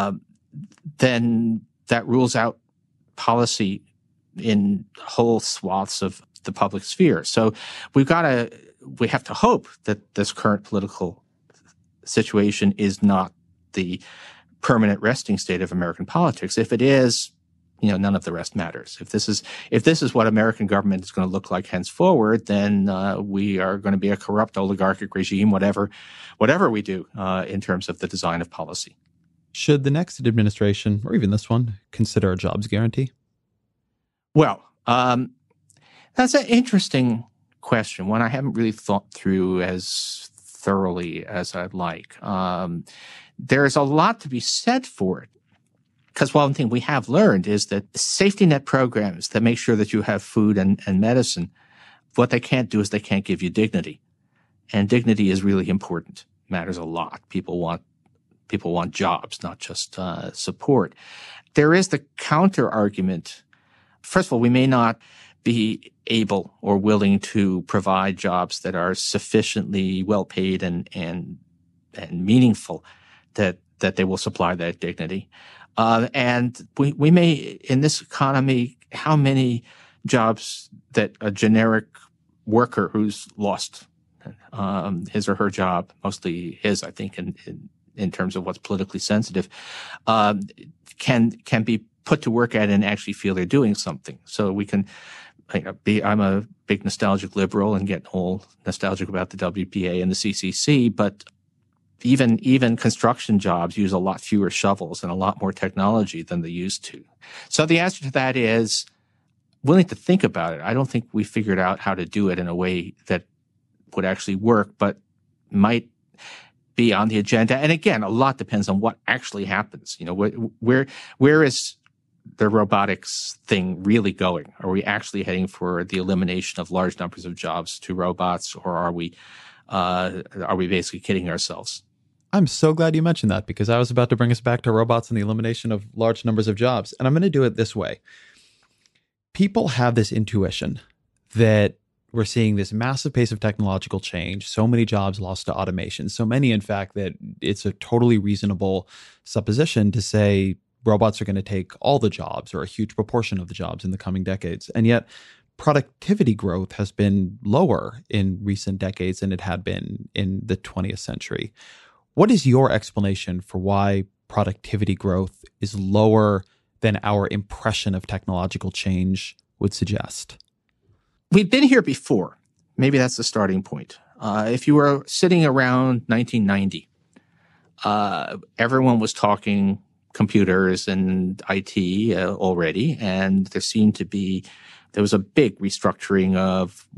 then that rules out policy in whole swaths of the public sphere. So we have to hope that this current political situation is not the permanent resting state of American politics. If it is, none of the rest matters. If this is what American government is going to look like henceforward, then we are going to be a corrupt oligarchic regime, whatever we do in terms of the design of policy. Should the next administration, or even this one, consider a jobs guarantee? Well, that's an interesting question, one I haven't really thought through as thoroughly as I'd like. There's a lot to be said for it. Because one thing we have learned is that safety net programs that make sure that you have food and medicine, what they can't do is they can't give you dignity. And dignity is really important, matters a lot. People want jobs, not just support. There is the counter argument. First of all, we may not be able or willing to provide jobs that are sufficiently well paid and meaningful that they will supply that dignity. And we may, in this economy, how many jobs that a generic worker who's lost his or her job, mostly his, I think, in terms of what's politically sensitive, can be put to work at and actually feel they're doing something. So we can I'm a big nostalgic liberal and get all nostalgic about the WPA and the CCC, but even construction jobs use a lot fewer shovels and a lot more technology than they used to. So the answer to that is willing to think about it. I don't think we figured out how to do it in a way that would actually work, but might be on the agenda. And again, a lot depends on what actually happens. Where is the robotics thing really going? Are we actually heading for the elimination of large numbers of jobs to robots, or are we basically kidding ourselves? I'm so glad you mentioned that, because I was about to bring us back to robots and the elimination of large numbers of jobs. And I'm going to do it this way. People have this intuition that we're seeing this massive pace of technological change, so many jobs lost to automation, so many, in fact, that it's a totally reasonable supposition to say robots are going to take all the jobs or a huge proportion of the jobs in the coming decades. And yet productivity growth has been lower in recent decades than it had been in the 20th century. What is your explanation for why productivity growth is lower than our impression of technological change would suggest? We've been here before. Maybe that's the starting point. If you were sitting around 1990, everyone was talking computers and IT already, and there was a big restructuring of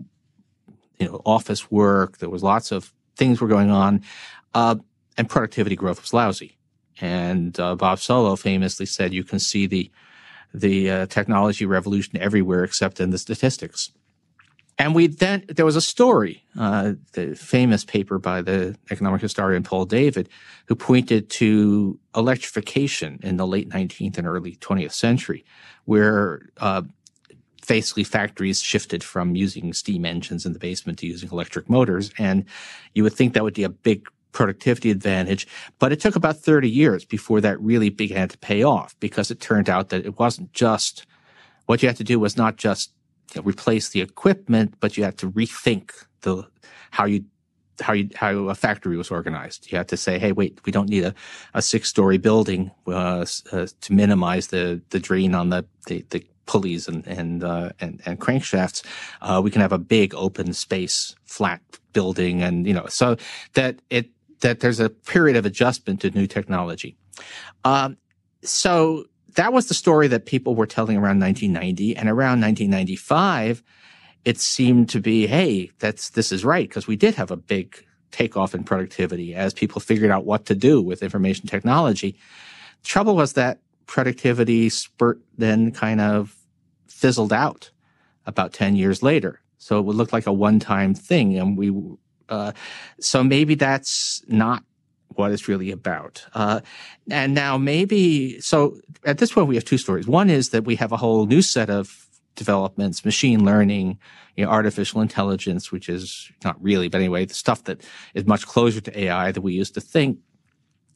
office work. There was lots of things were going on, and productivity growth was lousy. And Bob Solow famously said, "You can see the technology revolution everywhere except in the statistics." And there was a story, the famous paper by the economic historian Paul David, who pointed to electrification in the late 19th and early 20th century, where basically factories shifted from using steam engines in the basement to using electric motors. And you would think that would be a big productivity advantage, but it took about 30 years before that really began to pay off, because it turned out that it wasn't just, what you had to do was not just replace the equipment, but you had to rethink how a factory was organized. You had to say, hey, wait, we don't need a 6-story building to minimize the drain on the pulleys and crankshafts. We can have a big open space, flat building, and so that there's a period of adjustment to new technology. So that was the story that people were telling around 1990, and around 1995, it seemed to be, hey, this is right, because we did have a big takeoff in productivity as people figured out what to do with information technology. The trouble was that productivity spurt then kind of fizzled out about 10 years later. So it would look like a one-time thing, and so maybe that's not what it's really about. And now so at this point we have two stories. One is that we have a whole new set of developments, machine learning, artificial intelligence, which is not really, but anyway, the stuff that is much closer to AI than we used to think.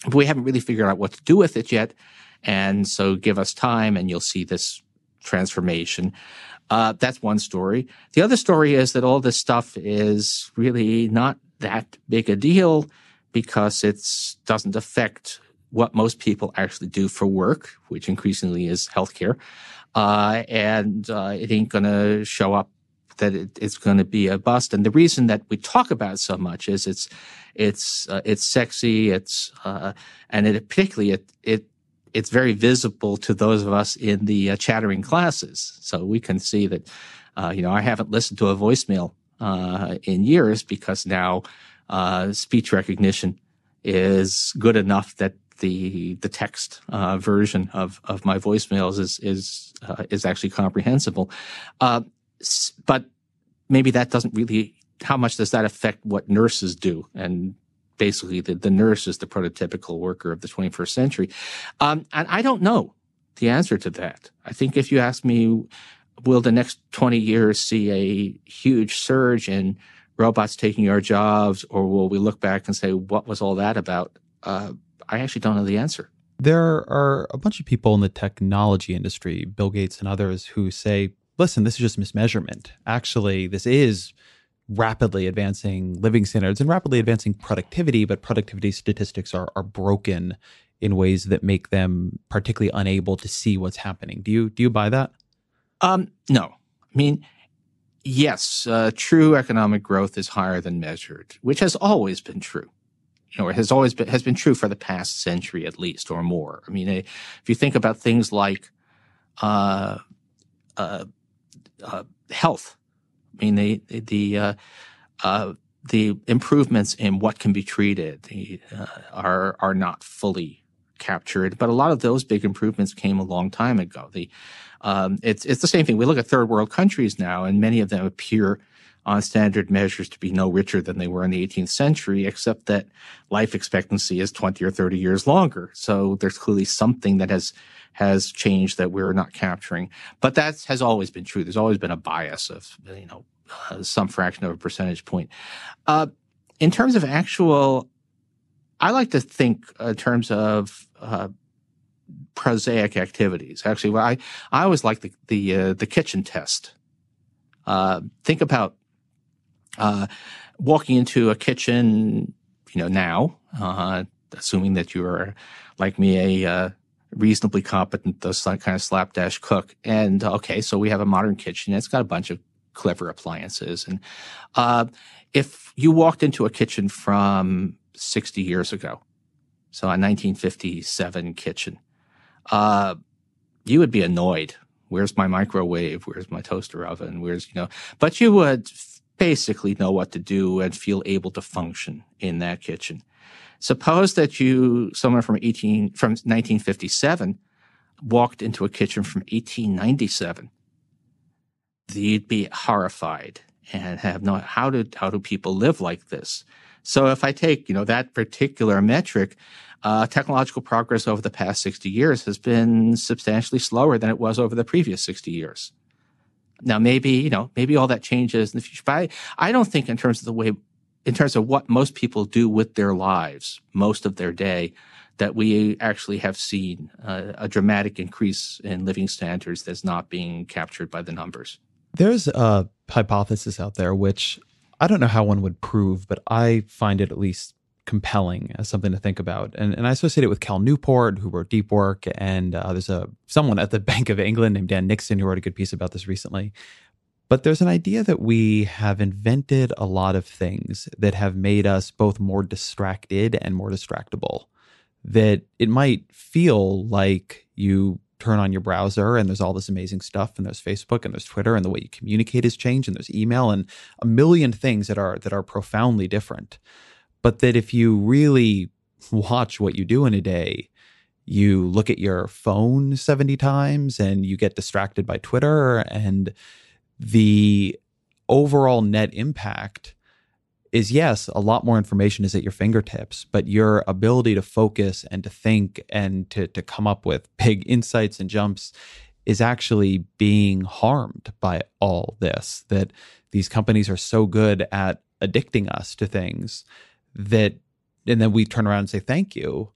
But we haven't really figured out what to do with it yet. And so give us time and you'll see this transformation. That's one story. The other story is that all this stuff is really not that big a deal because it doesn't affect what most people actually do for work, which increasingly is healthcare. And it ain't going to show up that it's going to be a bust. And the reason that we talk about it so much is it's sexy. And particularly it's very visible to those of us in the chattering classes. So we can see that, I haven't listened to a voicemail in years because now speech recognition is good enough that the text version of my voicemails is actually comprehensible. But maybe that doesn't really, how much does that affect what nurses do? And basically the nurse is the prototypical worker of the 21st century. And I don't know the answer to that. I think if you ask me, will the next 20 years see a huge surge in robots taking our jobs, or will we look back and say, what was all that about? I actually don't know the answer. There are a bunch of people in the technology industry, Bill Gates and others, who say, listen, this is just mismeasurement. Actually, this is rapidly advancing living standards and rapidly advancing productivity, but productivity statistics are broken in ways that make them particularly unable to see what's happening. Do you buy that? No. I mean, yes, true economic growth is higher than measured, which has always been true. It has been true for the past century at least, or more. I mean, if you think about things like health, I mean, the improvements in what can be treated are not fully captured, but a lot of those big improvements came a long time ago. It's the same thing. We look at third world countries now, and many of them appear on standard measures to be no richer than they were in the 18th century, except that life expectancy is 20 or 30 years longer. So there's clearly something that has changed that we're not capturing. But that has always been true. There's always been a bias of, some fraction of a percentage point. In terms of I like to think in terms of prosaic activities. Actually, I always like the kitchen test. Think about walking into a kitchen, now, assuming that you are, like me, a reasonably competent, kind of slapdash cook. And okay, so we have a modern kitchen. It's got a bunch of clever appliances. And if you walked into a kitchen from 60 years ago, so a 1957 kitchen, you would be annoyed. Where's my microwave? Where's my toaster oven? But you would basically know what to do and feel able to function in that kitchen. Suppose that someone from 1957 walked into a kitchen from 1897. You'd be horrified and have how do people live like this? So if I take, that particular metric, technological progress over the past 60 years has been substantially slower than it was over the previous 60 years. Now, maybe all that changes in the future, but I don't think in terms of what most people do with their lives, most of their day, that we actually have seen a dramatic increase in living standards that's not being captured by the numbers. There's a hypothesis out there, which I don't know how one would prove, but I find it at least compelling as something to think about. And I associate it with Cal Newport, who wrote Deep Work, and there's someone at the Bank of England named Dan Nixon who wrote a good piece about this recently. But there's an idea that we have invented a lot of things that have made us both more distracted and more distractible. That it might feel like you turn on your browser and there's all this amazing stuff, and there's Facebook and there's Twitter, and the way you communicate has changed, and there's email and a million things that are profoundly different. But that if you really watch what you do in a day, you look at your phone 70 times and you get distracted by Twitter, and the overall net impact is, yes, a lot more information is at your fingertips, but your ability to focus and to think and to come up with big insights and jumps is actually being harmed by all this. That these companies are so good at addicting us to things and then we turn around and say thank you,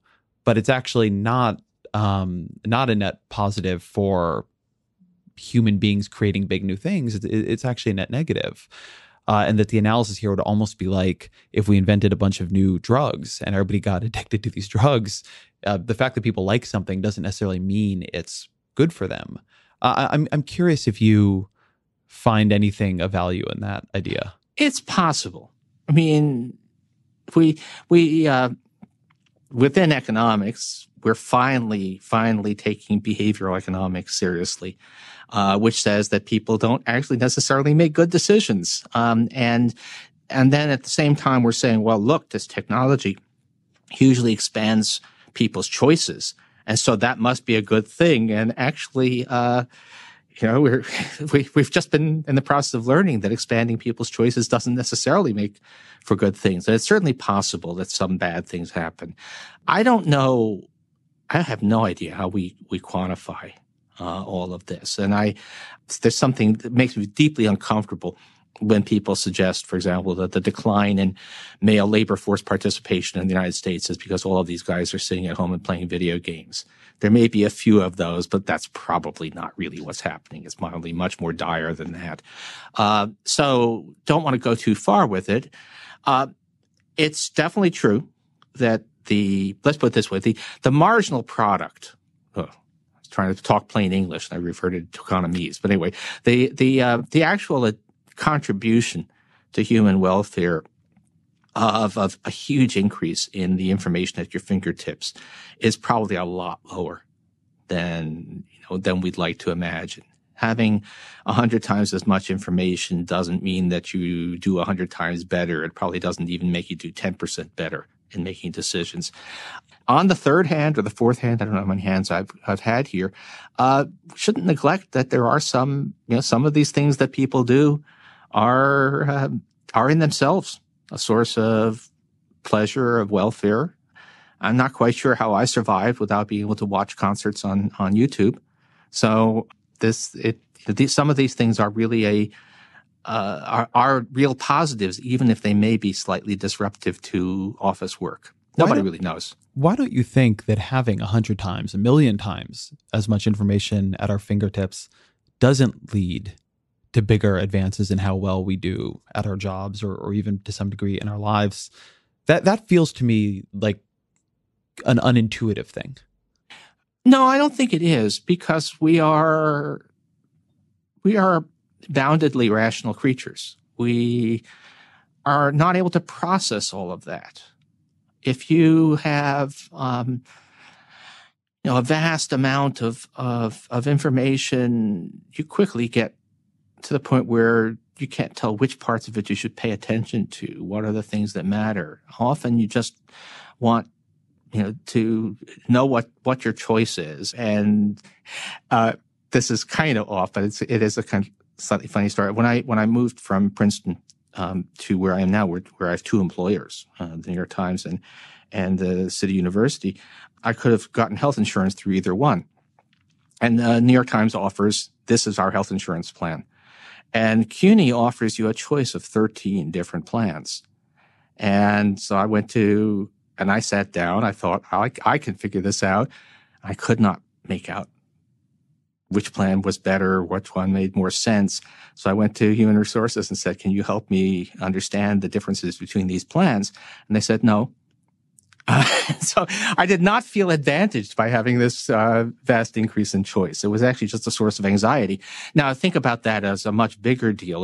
but it's actually not a net positive for human beings creating big new things. It's actually a net negative. And that the analysis here would almost be like if we invented a bunch of new drugs and everybody got addicted to these drugs, the fact that people like something doesn't necessarily mean it's good for them. I'm curious if you find anything of value in that idea. It's possible. I mean, we within economics, we're finally taking behavioral economics seriously, which says that people don't actually necessarily make good decisions. And then at the same time, we're saying, well, look, this technology hugely expands people's choices. And so that must be a good thing. And actually, we've just been in the process of learning that expanding people's choices doesn't necessarily make for good things. And it's certainly possible that some bad things happen. I don't know. I have no idea how we quantify all of this. And there's something that makes me deeply uncomfortable when people suggest, for example, that the decline in male labor force participation in the United States is because all of these guys are sitting at home and playing video games. There may be a few of those, but that's probably not really what's happening. It's probably much more dire than that. So don't want to go too far with it. It's definitely true that let's put it this way, the marginal product, I was trying to talk plain English and I referred to economies, but anyway, the actual contribution to human welfare of a huge increase in the information at your fingertips is probably a lot lower than we'd like to imagine. Having 100 times as much information doesn't mean that you do 100 times better. It probably doesn't even make you do 10% better in making decisions. On the third hand or the fourth hand, I don't know how many hands I've had here, shouldn't neglect that there are some of these things that people do are in themselves a source of pleasure, of welfare. I'm not quite sure how I survived without being able to watch concerts on YouTube. So some of these things are really are real positives, even if they may be slightly disruptive to office work. Nobody really knows. Why don't you think that having 100 times, 1 million times as much information at our fingertips doesn't lead to bigger advances in how well we do at our jobs or even to some degree in our lives? That feels to me like an unintuitive thing. No, I don't think it is, because we are boundedly rational creatures. We are not able to process all of that. If you have a vast amount of information, you quickly get to the point where you can't tell which parts of it you should pay attention to. What are the things that matter? Often you just want, to know what your choice is. And, this is kind of off, but it is a kind of slightly funny story. When I moved from Princeton, to where I am now, where I have two employers, the New York Times and the City University, I could have gotten health insurance through either one. And the New York Times offers, this is our health insurance plan. And CUNY offers you a choice of 13 different plans. And so I sat down. I thought, I can figure this out. I could not make out which plan was better, which one made more sense. So I went to Human Resources and said, can you help me understand the differences between these plans? And they said, no. So I did not feel advantaged by having this vast increase in choice. It was actually just a source of anxiety. Now, think about that as a much bigger deal.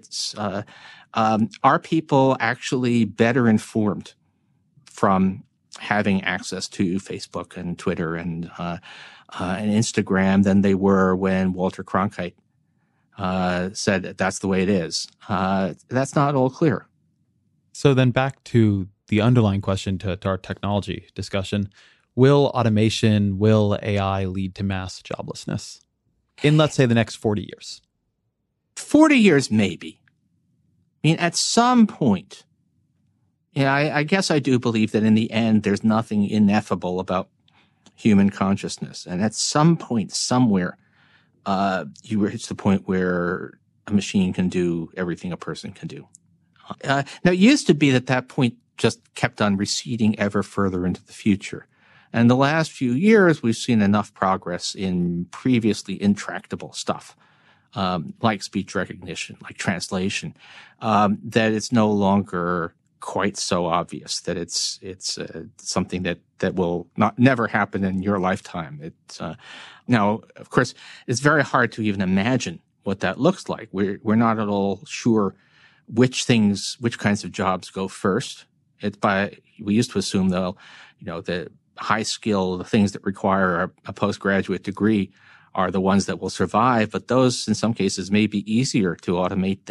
Are people actually better informed from having access to Facebook and Twitter and Instagram than they were when Walter Cronkite said that that's the way it is? That's not all clear. So then back to the underlying question to our technology discussion. Will automation, will AI lead to mass joblessness in, let's say, the next 40 years? 40 years, maybe. I mean, at some point, I guess I do believe that in the end, there's nothing ineffable about human consciousness. And at some point, somewhere, you reach the point where a machine can do everything a person can do. Now, it used to be that point just kept on receding ever further into the future. And the last few years, we've seen enough progress in previously intractable stuff, like speech recognition, like translation, that it's no longer quite so obvious that it's something that will never happen in your lifetime. Now, of course, it's very hard to even imagine what that looks like. We're not at all sure which kinds of jobs go first. We used to assume, though, the high skill, the things that require a postgraduate degree are the ones that will survive. But those, in some cases, may be easier to automate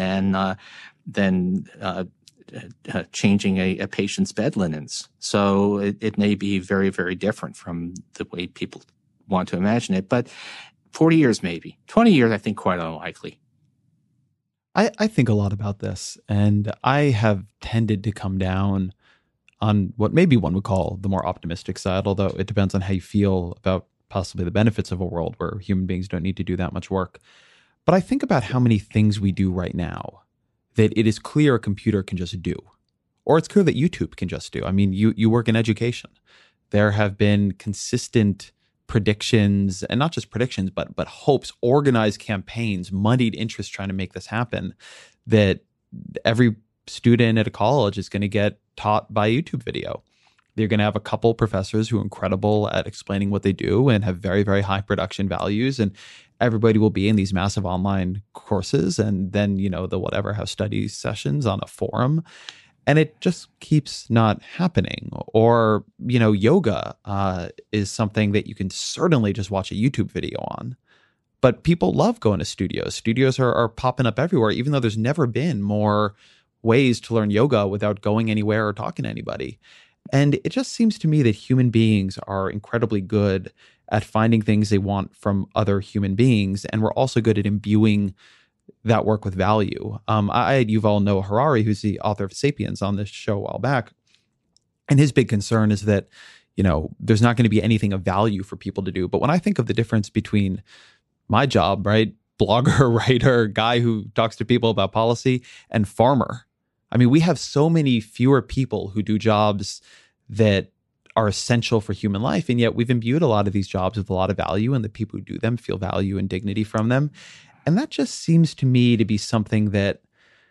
than changing a patient's bed linens. So it may be very, very different from the way people want to imagine it. But 40 years, maybe 20 years, I think quite unlikely. I think a lot about this, and I have tended to come down on what maybe one would call the more optimistic side, although it depends on how you feel about possibly the benefits of a world where human beings don't need to do that much work. But I think about how many things we do right now that it is clear a computer can just do, or it's clear that YouTube can just do. I mean, you work in education. There have been consistent predictions, and not just predictions, but hopes, organized campaigns, moneyed interest trying to make this happen, that every student at a college is going to get taught by YouTube video. They're going to have a couple professors who are incredible at explaining what they do and have very, very high production values. And everybody will be in these massive online courses. And then, the whatever have study sessions on a forum. And it just keeps not happening. Or, yoga is something that you can certainly just watch a YouTube video on. But people love going to studios. Studios are popping up everywhere, even though there's never been more ways to learn yoga without going anywhere or talking to anybody. And it just seems to me that human beings are incredibly good at finding things they want from other human beings. And we're also good at imbuing that work with value. I had Yuval Noah Harari, who's the author of Sapiens, on this show a while back. And his big concern is that, there's not going to be anything of value for people to do. But when I think of the difference between my job, right, blogger, writer, guy who talks to people about policy, and farmer, I mean, we have so many fewer people who do jobs that are essential for human life. And yet we've imbued a lot of these jobs with a lot of value, and the people who do them feel value and dignity from them. And that just seems to me to be something that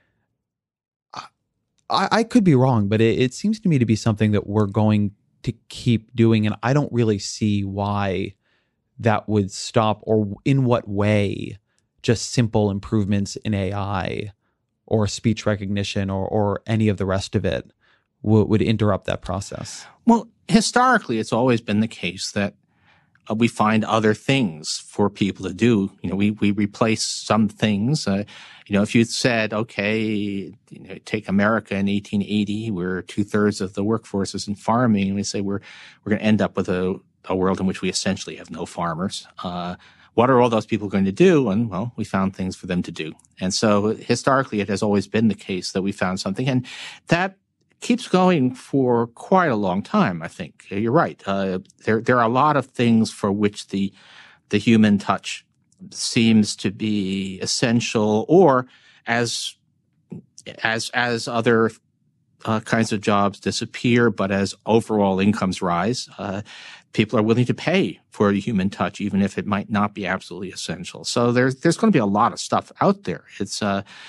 I could be wrong, but it seems to me to be something that we're going to keep doing. And I don't really see why that would stop, or in what way just simple improvements in AI or speech recognition or any of the rest of it would interrupt that process. Well, historically, it's always been the case that we find other things for people to do. We replace some things. If you said, okay, take America in 1880, where 2/3 of the workforce is in farming, and we say we're going to end up with a world in which we essentially have no farmers. What are all those people going to do? And, well, we found things for them to do. And so historically, it has always been the case that we found something. And that keeps going for quite a long time, I think. You're right. There are a lot of things for which the human touch seems to be essential, or as other kinds of jobs disappear, but as overall incomes rise, people are willing to pay for the human touch, even if it might not be absolutely essential. So there's going to be a lot of stuff out there. It's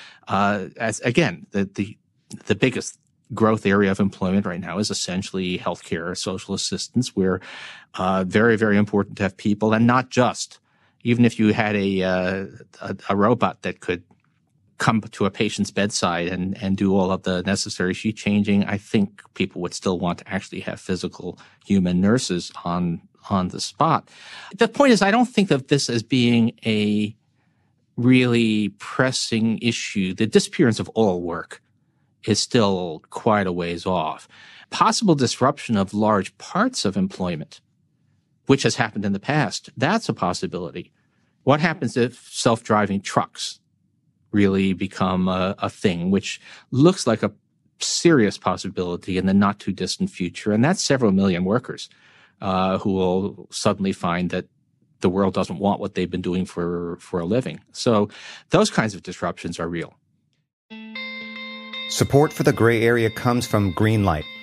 as again the biggest growth area of employment right now is essentially healthcare, social assistance, where very, very important to have people, and not just. Even if you had a robot that could come to a patient's bedside and do all of the necessary sheet changing, I think people would still want to actually have physical human nurses on the spot. The point is, I don't think of this as being a really pressing issue. The disappearance of all work is still quite a ways off. Possible disruption of large parts of employment, which has happened in the past, that's a possibility. What happens if self-driving trucks really become a thing, which looks like a serious possibility in the not too distant future? And that's several million workers who will suddenly find that the world doesn't want what they've been doing for a living. So those kinds of disruptions are real. Support for The Gray Area comes from Greenlight.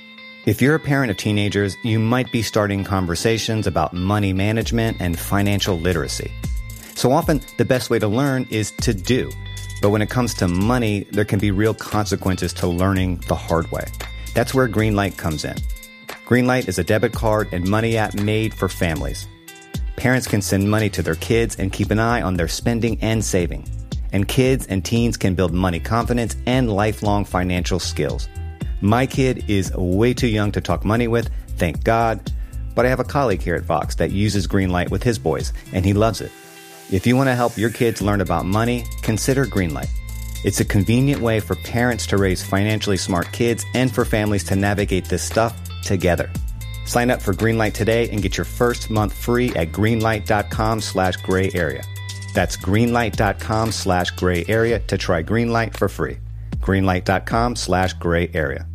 If you're a parent of teenagers, you might be starting conversations about money management and financial literacy. So often, the best way to learn is to do. But when it comes to money, there can be real consequences to learning the hard way. That's where Greenlight comes in. Greenlight is a debit card and money app made for families. Parents can send money to their kids and keep an eye on their spending and saving. And kids and teens can build money confidence and lifelong financial skills. My kid is way too young to talk money with, thank God. But I have a colleague here at Vox that uses Greenlight with his boys, and he loves it. If you want to help your kids learn about money, consider Greenlight. It's a convenient way for parents to raise financially smart kids and for families to navigate this stuff together. Sign up for Greenlight today and get your first month free at greenlight.com/gray area. That's greenlight.com/gray area to try Greenlight for free. Greenlight.com/gray area.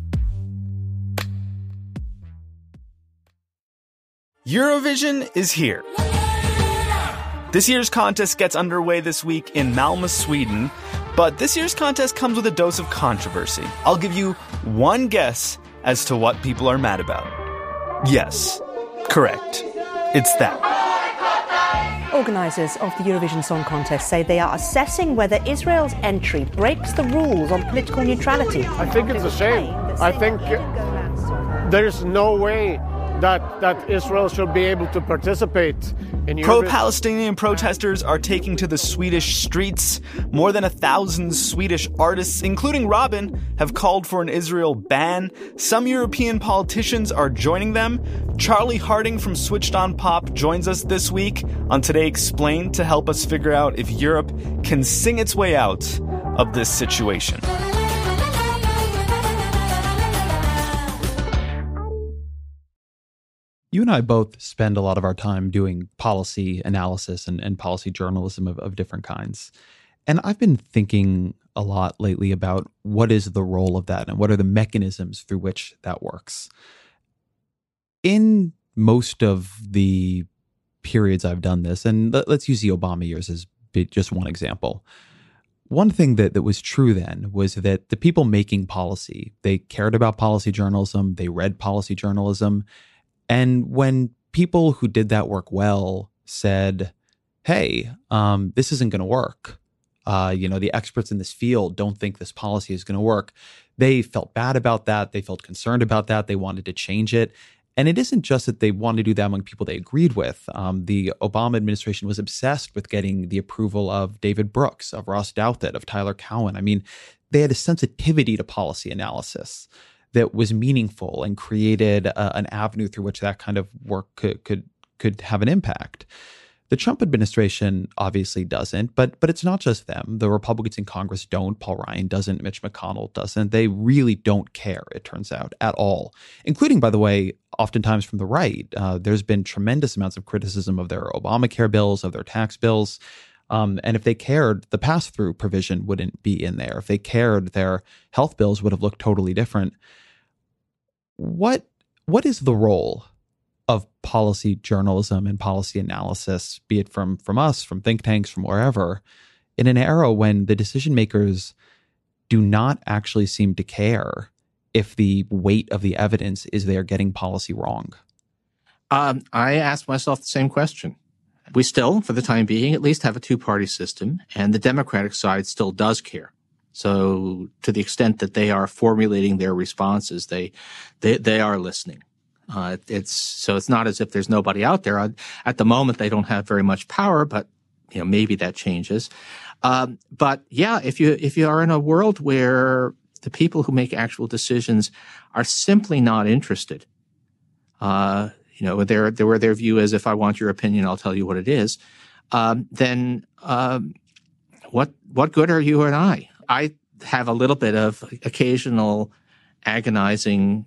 Eurovision is here. This year's contest gets underway this week in Malmö, Sweden, but this year's contest comes with a dose of controversy. I'll give you one guess as to what people are mad about. Yes, correct. It's that. Organisers of the Eurovision Song Contest say they are assessing whether Israel's entry breaks the rules on political neutrality. I think it's a shame. I think there's no way that Israel should be able to participate in Eurovision. Pro-Palestinian protesters are taking to the Swedish streets. More than 1,000 Swedish artists, including Robin, have called for an Israel ban. Some European politicians are joining them. Charlie Harding from Switched On Pop joins us this week on Today Explained to help us figure out if Europe can sing its way out of this situation. You and I both spend a lot of our time doing policy analysis and policy journalism of different kinds. And I've been thinking a lot lately about what is the role of that and what are the mechanisms through which that works. In most of the periods I've done this, and let's use the Obama years as just one example. One thing that was true then was that the people making policy, they cared about policy journalism, they read policy journalism. And when people who did that work well said, hey, this isn't going to work, the experts in this field don't think this policy is going to work, they felt bad about that. They felt concerned about that. They wanted to change it. And it isn't just that they wanted to do that among people they agreed with. The Obama administration was obsessed with getting the approval of David Brooks, of Ross Douthat, of Tyler Cowen. I mean, they had a sensitivity to policy analysis that was meaningful and created an avenue through which that kind of work could have an impact. The Trump administration obviously doesn't, but it's not just them. The Republicans in Congress don't. Paul Ryan doesn't. Mitch McConnell doesn't. They really don't care, it turns out, at all, including, by the way, oftentimes from the right. There's been tremendous amounts of criticism of their Obamacare bills, of their tax bills. And if they cared, the pass-through provision wouldn't be in there. If they cared, their health bills would have looked totally different. What is the role of policy journalism and policy analysis, be it from us, from think tanks, from wherever, in an era when the decision makers do not actually seem to care if the weight of the evidence is they're getting policy wrong? I asked myself the same question. We still, for the time being, at least have a two-party system, and the Democratic side still does care. So to the extent that they are formulating their responses, they are listening. It's not as if there's nobody out there. At the moment, they don't have very much power, but maybe that changes. But yeah, if you are in a world where the people who make actual decisions are simply not interested, where their view is, if I want your opinion, I'll tell you what it is, then what good are you and I? I have a little bit of occasional agonizing.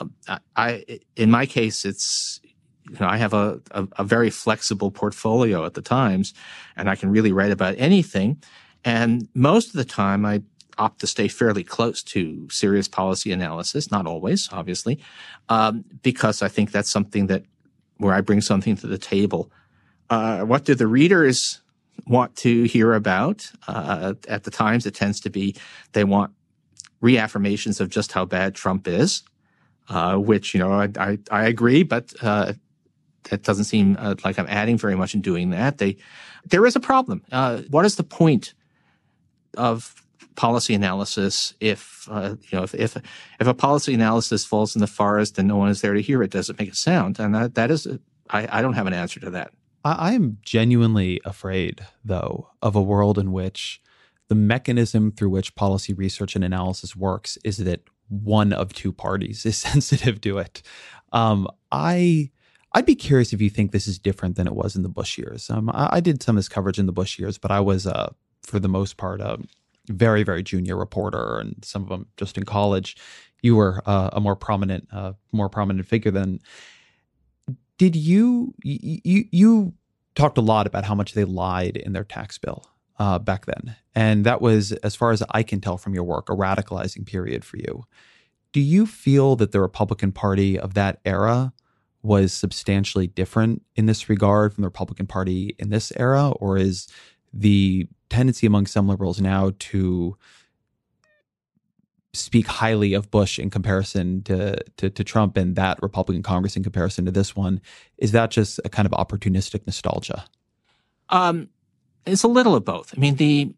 In my case, it's I have a very flexible portfolio at the Times, and I can really write about anything. And most of the time, I opt to stay fairly close to serious policy analysis. Not always, obviously, because I think that's something where I bring something to the table. What do the readers want to hear about? At the Times, it tends to be they want reaffirmations of just how bad Trump is. which, I agree, but that doesn't seem like I'm adding very much in doing that. There is a problem. What is the point of policy analysis if a policy analysis falls in the forest and no one is there to hear it? Does it make a sound? And I don't have an answer to that. I am genuinely afraid, though, of a world in which the mechanism through which policy research and analysis works is that one of two parties is sensitive to it. I'd be curious if you think this is different than it was in the Bush years. I did some of this coverage in the Bush years, but I was, for the most part, a very, very junior reporter, and some of them just in college. You were a more prominent figure then. Did you talked a lot about how much they lied in their tax bill back then, and that was, as far as I can tell from your work, a radicalizing period for you. Do you feel that the Republican Party of that era was substantially different in this regard from the Republican Party in this era, or is the tendency among some liberals now to speak highly of Bush in comparison to Trump and that Republican Congress in comparison to this one, is that just a kind of opportunistic nostalgia? It's a little of both. I mean,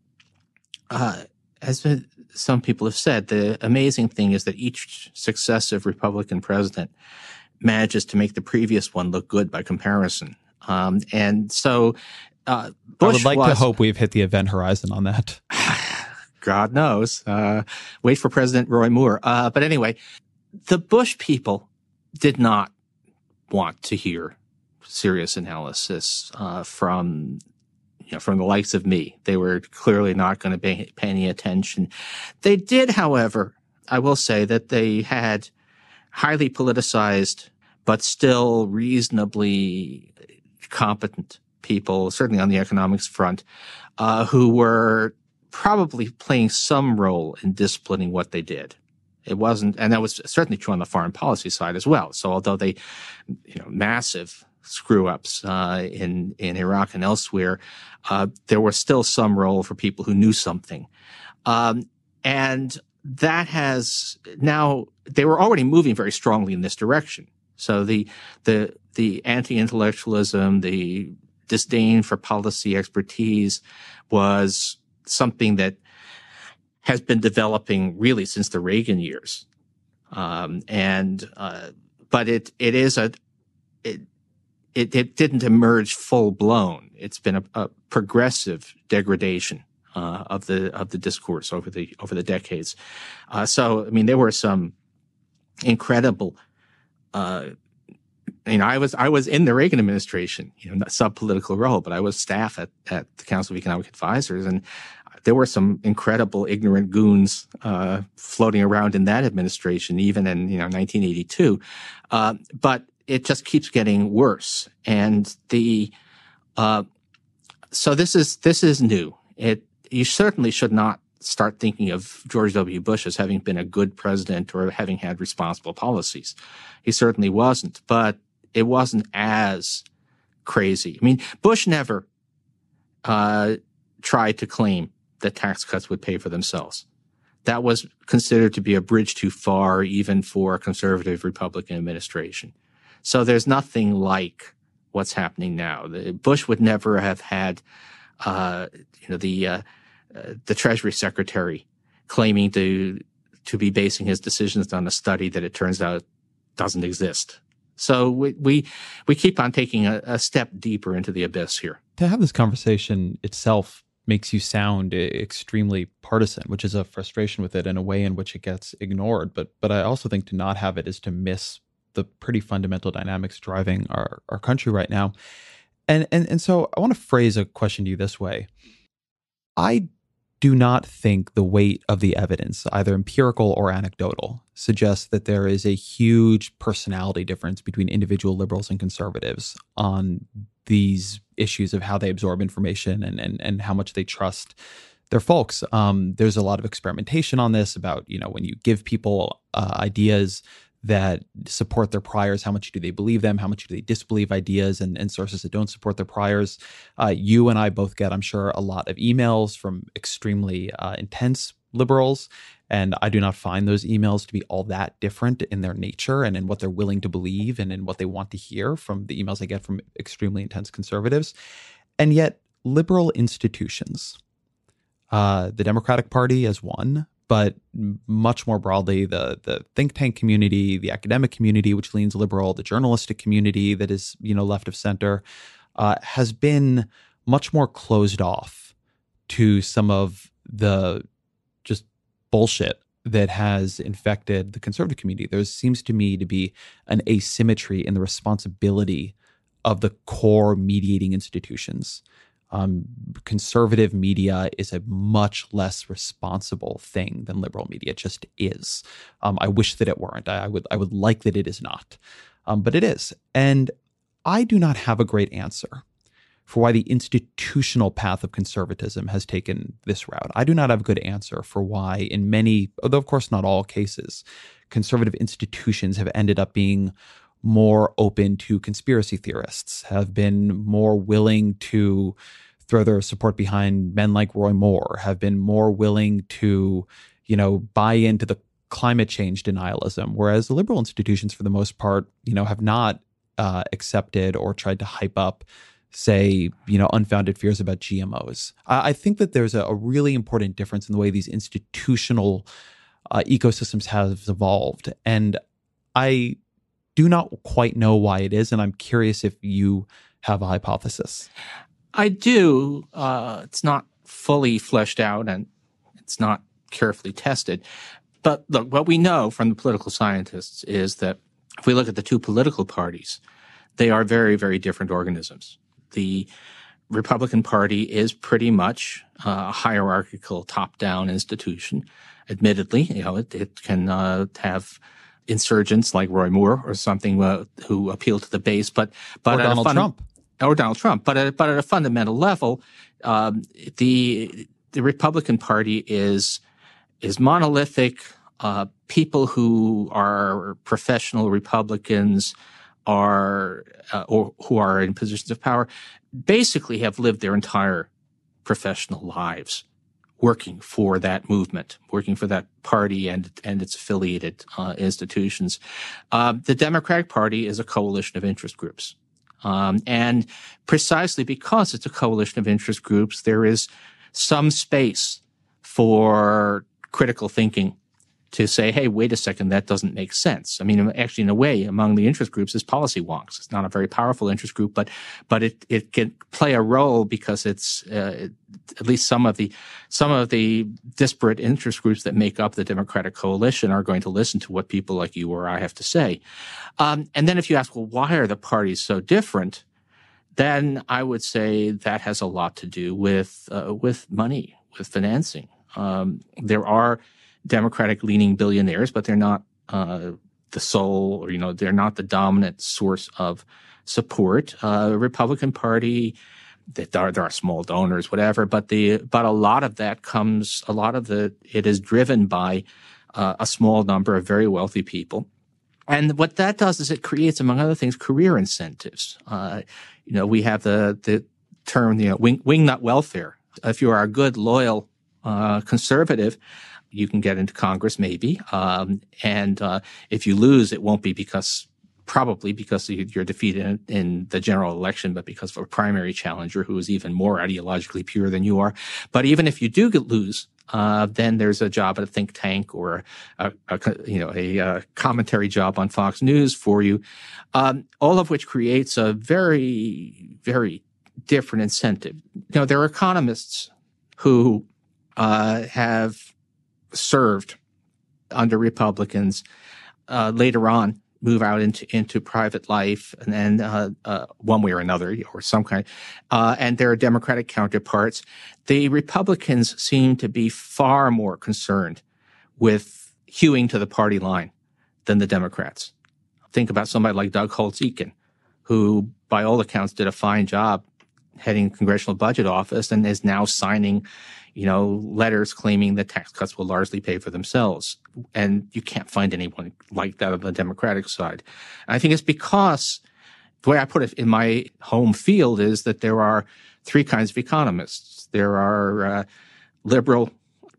as some people have said, the amazing thing is that each successive Republican president manages to make the previous one look good by comparison. And so Bush I would like to hope we've hit the event horizon on that. God knows. Wait for President Roy Moore. But anyway, the Bush people did not want to hear serious analysis from the likes of me. They were clearly not going to pay any attention. They did, however, I will say that they had highly politicized, but still reasonably competent people, certainly on the economics front, who were probably playing some role in disciplining what they did. It wasn't, and that was certainly true on the foreign policy side as well. So although they, massive screw-ups in Iraq and elsewhere, there was still some role for people who knew something. And that has now, they were already moving very strongly in this direction. So the anti-intellectualism, the disdain for policy expertise was something that has been developing really since the Reagan years. But it didn't emerge full blown. It's been a progressive degradation of the discourse over the decades. So I mean, there were some incredible. I was in the Reagan administration, not sub-political role, but I was staff at the Council of Economic Advisors, and there were some incredible ignorant goons floating around in that administration, even in 1982. But it just keeps getting worse, and so this is new. You certainly should not start thinking of George W. Bush as having been a good president or having had responsible policies. He certainly wasn't, but it wasn't as crazy. I mean, Bush never tried to claim that tax cuts would pay for themselves. That was considered to be a bridge too far, even for a conservative Republican administration. So there's nothing like what's happening now. Bush would never have had, the Treasury Secretary claiming to be basing his decisions on a study that it turns out doesn't exist. So we keep on taking a step deeper into the abyss here. To have this conversation itself makes you sound extremely partisan, which is a frustration with it and a way in which it gets ignored. But I also think to not have it is to miss the pretty fundamental dynamics driving our country right now. And so I want to phrase a question to you this way. I do not think the weight of the evidence, either empirical or anecdotal, suggests that there is a huge personality difference between individual liberals and conservatives on these issues of how they absorb information and how much they trust their folks. There's a lot of experimentation on this about, when you give people ideas that support their priors, how much do they believe them? How much do they disbelieve ideas and sources that don't support their priors? You and I both get, I'm sure, a lot of emails from extremely intense liberals And I do not find those emails to be all that different in their nature and in what they're willing to believe and in what they want to hear from the emails I get from extremely intense conservatives. And yet liberal institutions, the Democratic Party as one, but much more broadly, the think tank community, the academic community, which leans liberal, the journalistic community that is, left of center, has been much more closed off to some of the just bullshit that has infected the conservative community. There seems to me to be an asymmetry in the responsibility of the core mediating institutions. Conservative media is a much less responsible thing than liberal media. It just is. I wish that it weren't. I would like that it is not, but it is. And I do not have a great answer for why the institutional path of conservatism has taken this route. I do not have a good answer for why in many, although of course not all cases, conservative institutions have ended up being more open to conspiracy theorists, have been more willing to throw their support behind men like Roy Moore, have been more willing to, buy into the climate change denialism, whereas the liberal institutions, for the most part, have not accepted or tried to hype up, say, unfounded fears about GMOs. I think that there's a really important difference in the way these institutional ecosystems have evolved. And I do not quite know why it is, and I'm curious if you have a hypothesis. I do. It's not fully fleshed out, and it's not carefully tested. But look, what we know from the political scientists is that if we look at the two political parties, they are very, very different organisms. The Republican Party is pretty much a hierarchical top-down institution. Admittedly, it can have insurgents like Roy Moore or something who appeal to the base, but or Donald Trump. But at a fundamental level, the Republican Party is monolithic. People who are professional Republicans or who are in positions of power basically have lived their entire professional lives working for that movement, working for that party and its affiliated institutions. The Democratic Party is a coalition of interest groups. And precisely because it's a coalition of interest groups, there is some space for critical thinking to say, hey, wait a second, that doesn't make sense. I mean, actually, in a way, among the interest groups is policy wonks. It's not a very powerful interest group, but it can play a role because it's at least some of the disparate interest groups that make up the Democratic coalition are going to listen to what people like you or I have to say. And then if you ask, well, why are the parties so different? Then I would say that has a lot to do with money, with financing. There are Democratic-leaning billionaires, but they're not the sole, or they're not the dominant source of support. The Republican Party, there are small donors, whatever, but a lot of that it is driven by a small number of very wealthy people. And what that does is it creates, among other things, career incentives. We have the term, wingnut welfare. If you are a good, loyal conservative, you can get into Congress, maybe. And if you lose, it won't be probably because you're defeated in the general election, but because of a primary challenger who is even more ideologically pure than you are. But even if you do lose, then there's a job at a think tank or a commentary job on Fox News for you, all of which creates a very, very different incentive. There are economists who have served under Republicans, later on move out into private life, and then one way or another, or some kind. And their Democratic counterparts, the Republicans seem to be far more concerned with hewing to the party line than the Democrats. Think about somebody like Doug Holtz-Eakin, who, by all accounts, did a fine job heading the Congressional Budget Office and is now signing letters claiming that tax cuts will largely pay for themselves. And you can't find anyone like that on the Democratic side. And I think it's because the way I put it in my home field is that there are three kinds of economists. There are liberal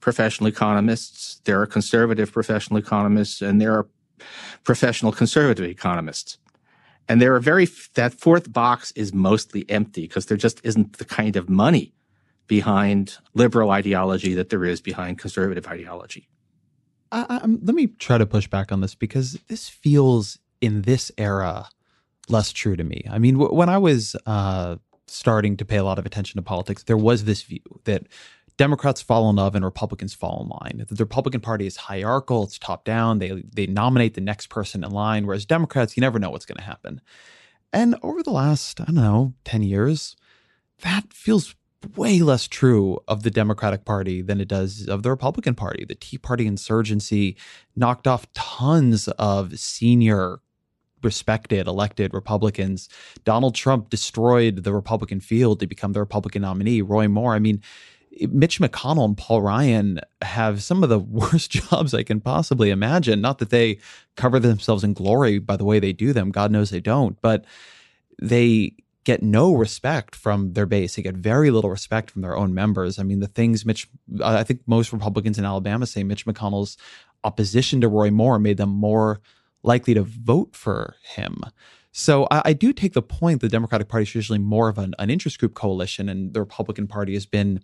professional economists, there are conservative professional economists, and there are professional conservative economists. And that fourth box is mostly empty because there just isn't the kind of money behind liberal ideology that there is behind conservative ideology. Let me try to push back on this because this feels in this era less true to me. I mean, when I was starting to pay a lot of attention to politics, there was this view that Democrats fall in love and Republicans fall in line. The Republican Party is hierarchical, it's top down. They nominate the next person in line, whereas Democrats, you never know what's going to happen. And over the last, 10 years, that feels way less true of the Democratic Party than it does of the Republican Party. The Tea Party insurgency knocked off tons of senior, respected, elected Republicans. Donald Trump destroyed the Republican field to become the Republican nominee. Roy Moore, Mitch McConnell and Paul Ryan have some of the worst jobs I can possibly imagine. Not that they cover themselves in glory by the way they do them. God knows they don't. But they get no respect from their base. They get very little respect from their own members. I mean, the things I think most Republicans in Alabama say Mitch McConnell's opposition to Roy Moore made them more likely to vote for him. So I do take the point the Democratic Party is usually more of an interest group coalition, and the Republican Party has been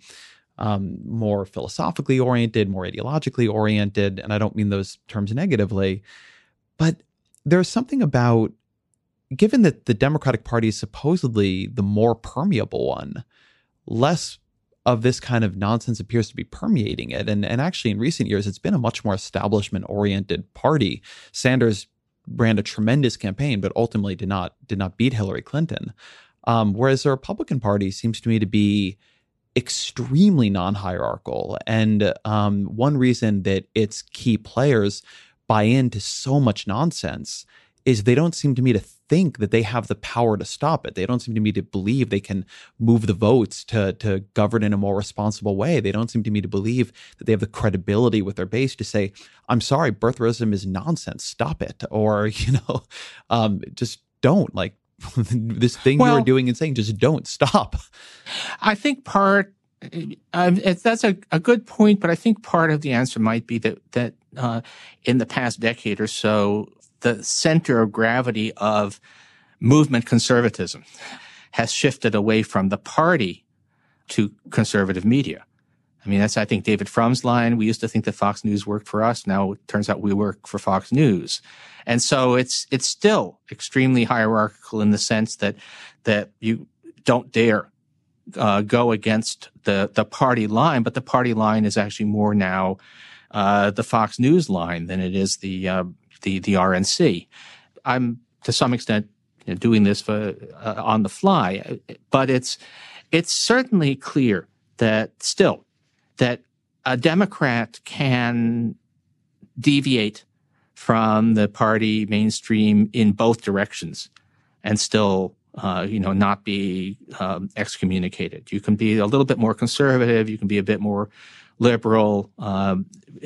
more philosophically oriented, more ideologically oriented. And I don't mean those terms negatively, but there's something about, given that the Democratic Party is supposedly the more permeable one, less of this kind of nonsense appears to be permeating it. And actually in recent years, it's been a much more establishment-oriented party. Sanders ran a tremendous campaign, but ultimately did not beat Hillary Clinton. Whereas the Republican Party seems to me to be extremely non-hierarchical. And one reason that its key players buy into so much nonsense is they don't seem to me to think that they have the power to stop it. They don't seem to me to believe they can move the votes to govern in a more responsible way. They don't seem to me to believe that they have the credibility with their base to say, I'm sorry, birtherism is nonsense. Stop it. Or, just don't. Like, this thing you're doing and saying, just don't stop. I think that's a good point, but I think part of the answer might be that in the past decade or so, the center of gravity of movement conservatism has shifted away from the party to conservative media. I mean, that's, I think, David Frum's line. We used to think that Fox News worked for us. Now it turns out we work for Fox News. And so it's still extremely hierarchical in the sense that you don't dare go against the party line, but the party line is actually more now the Fox News line than it is the RNC. I'm to some extent doing this on the fly, but it's certainly clear that a Democrat can deviate from the party mainstream in both directions and still not be excommunicated. You can be a little bit more conservative. You can be a bit more liberal. And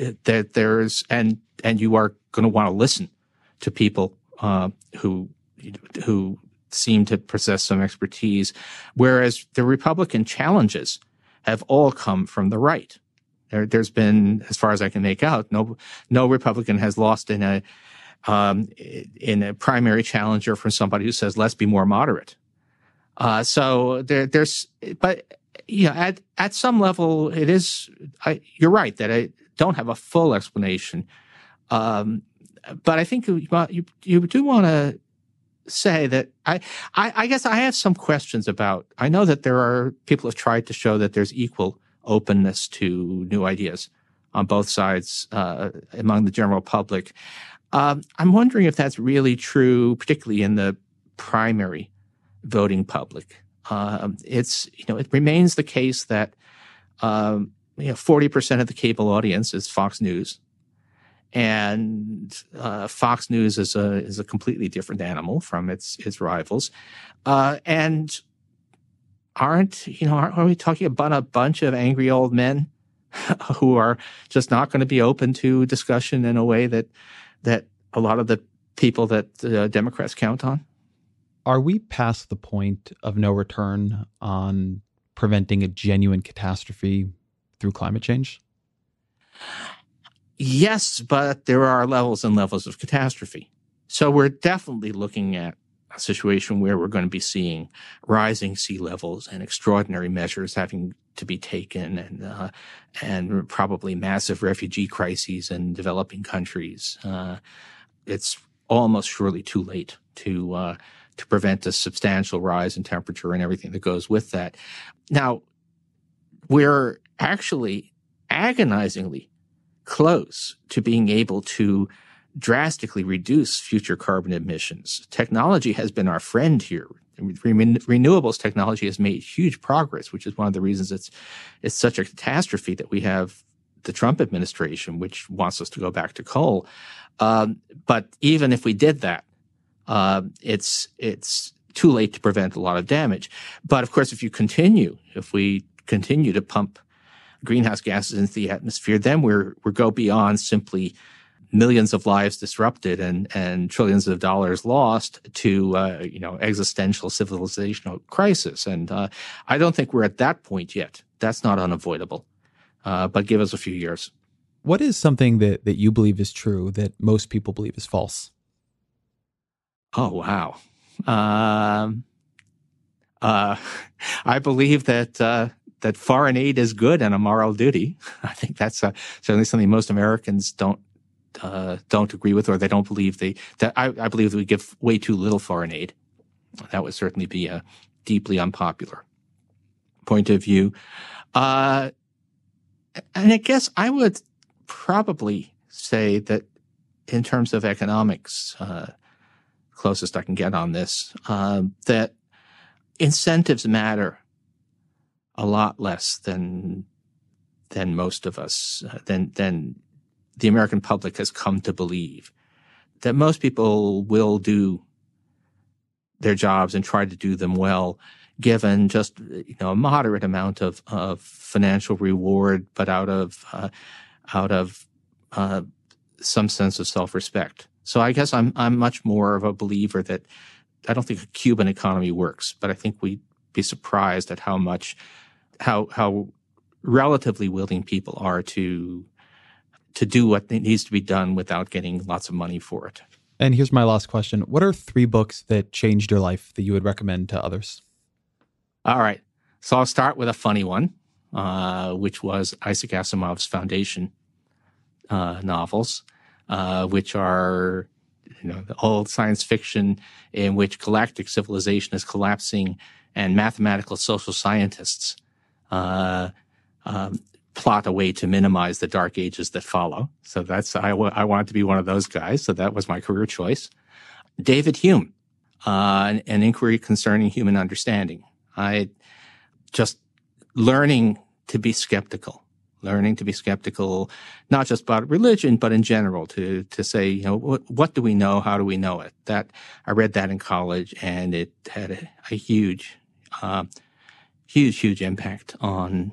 you are going to want to listen to people who seem to possess some expertise, whereas the Republican challenges have all come from the right. There's been, as far as I can make out, no Republican has lost in a primary challenger from somebody who says, let's be more moderate. So there's, but at some level, it is. You're right that I don't have a full explanation, but I think you do want to say that I guess I have some questions about. I know that there are people have tried to show that there's equal openness to new ideas on both sides among the general public. I'm wondering if that's really true, particularly in the primary voting public. It remains the case that 40% of the cable audience is Fox News, and Fox News is a completely different animal from its rivals, and aren't we talking about a bunch of angry old men who are just not going to be open to discussion in a way that a lot of the people that the Democrats count on? Are we past the point of no return on preventing a genuine catastrophe through climate change? Yes, but there are levels and levels of catastrophe. So we're definitely looking at a situation where we're going to be seeing rising sea levels and extraordinary measures having to be taken, and probably massive refugee crises in developing countries. It's almost surely too late to prevent a substantial rise in temperature and everything that goes with that. Now, we're actually agonizingly close to being able to drastically reduce future carbon emissions. Technology has been our friend here. Renewables technology has made huge progress, which is one of the reasons it's such a catastrophe that we have the Trump administration, which wants us to go back to coal. But even if we did that, it's too late to prevent a lot of damage. But of course, if we continue to pump greenhouse gases into the atmosphere, then we're go beyond simply millions of lives disrupted and trillions of dollars lost to existential civilizational crisis. And I don't think we're at that point yet. That's not unavoidable. But give us a few years. What is something that you believe is true that most people believe is false? Oh, wow. I believe that foreign aid is good and a moral duty. I think that's certainly something most Americans don't agree with, or they don't believe I believe that we give way too little foreign aid. That would certainly be a deeply unpopular point of view. And I guess I would probably say that in terms of economics, closest I can get on this, that incentives matter a lot less than most of us, than the American public has come to believe. That most people will do their jobs and try to do them well, given just a moderate amount of financial reward, but out of some sense of self-respect. So I guess I'm much more of a believer that I don't think a Cuban economy works, but I think we'd be surprised at how relatively willing people are to do what needs to be done without getting lots of money for it. And here's my last question. What are 3 books that changed your life that you would recommend to others? All right. So I'll start with a funny one, which was Isaac Asimov's Foundation novels, which are the old science fiction in which galactic civilization is collapsing and mathematical social scientists plot a way to minimize the dark ages that follow. So I wanted to be one of those guys. So that was my career choice. David Hume, an inquiry concerning human understanding. I just learning to be skeptical, not just about religion, but in general, to say, what do we know? How do we know it? That I read that in college, and it had a huge impact on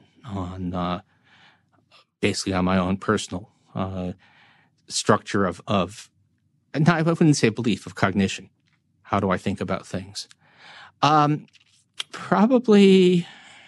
basically on my own personal structure of I wouldn't say belief, of cognition. How do I think about things? Probably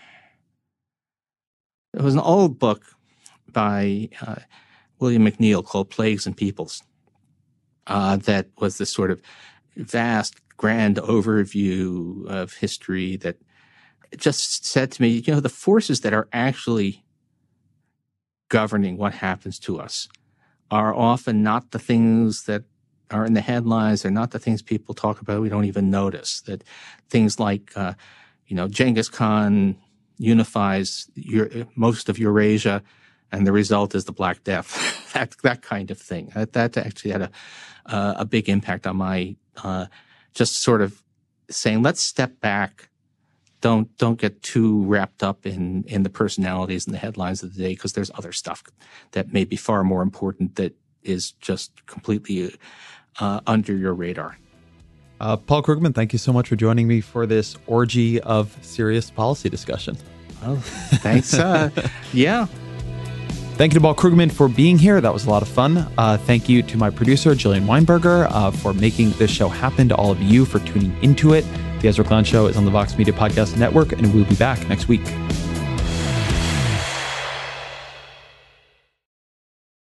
there was an old book by William McNeill called Plagues and Peoples that was this sort of vast, grand overview of history that just said to me, the forces that are actually governing what happens to us are often not the things that are in the headlines. They're not the things people talk about. We don't even notice that things like, Genghis Khan unifies most of Eurasia, and the result is the Black Death. that kind of thing. That actually had a big impact on my just sort of saying, let's step back. Don't get too wrapped up in the personalities and the headlines of the day, because there's other stuff that may be far more important that is just completely under your radar. Paul Krugman, thank you so much for joining me for this orgy of serious policy discussion. Well, thanks. Yeah. Thank you to Paul Krugman for being here. That was a lot of fun. Thank you to my producer, Jillian Weinberger, for making this show happen, to all of you for tuning into it. The Ezra Klein Show is on the Vox Media Podcast Network, and we'll be back next week.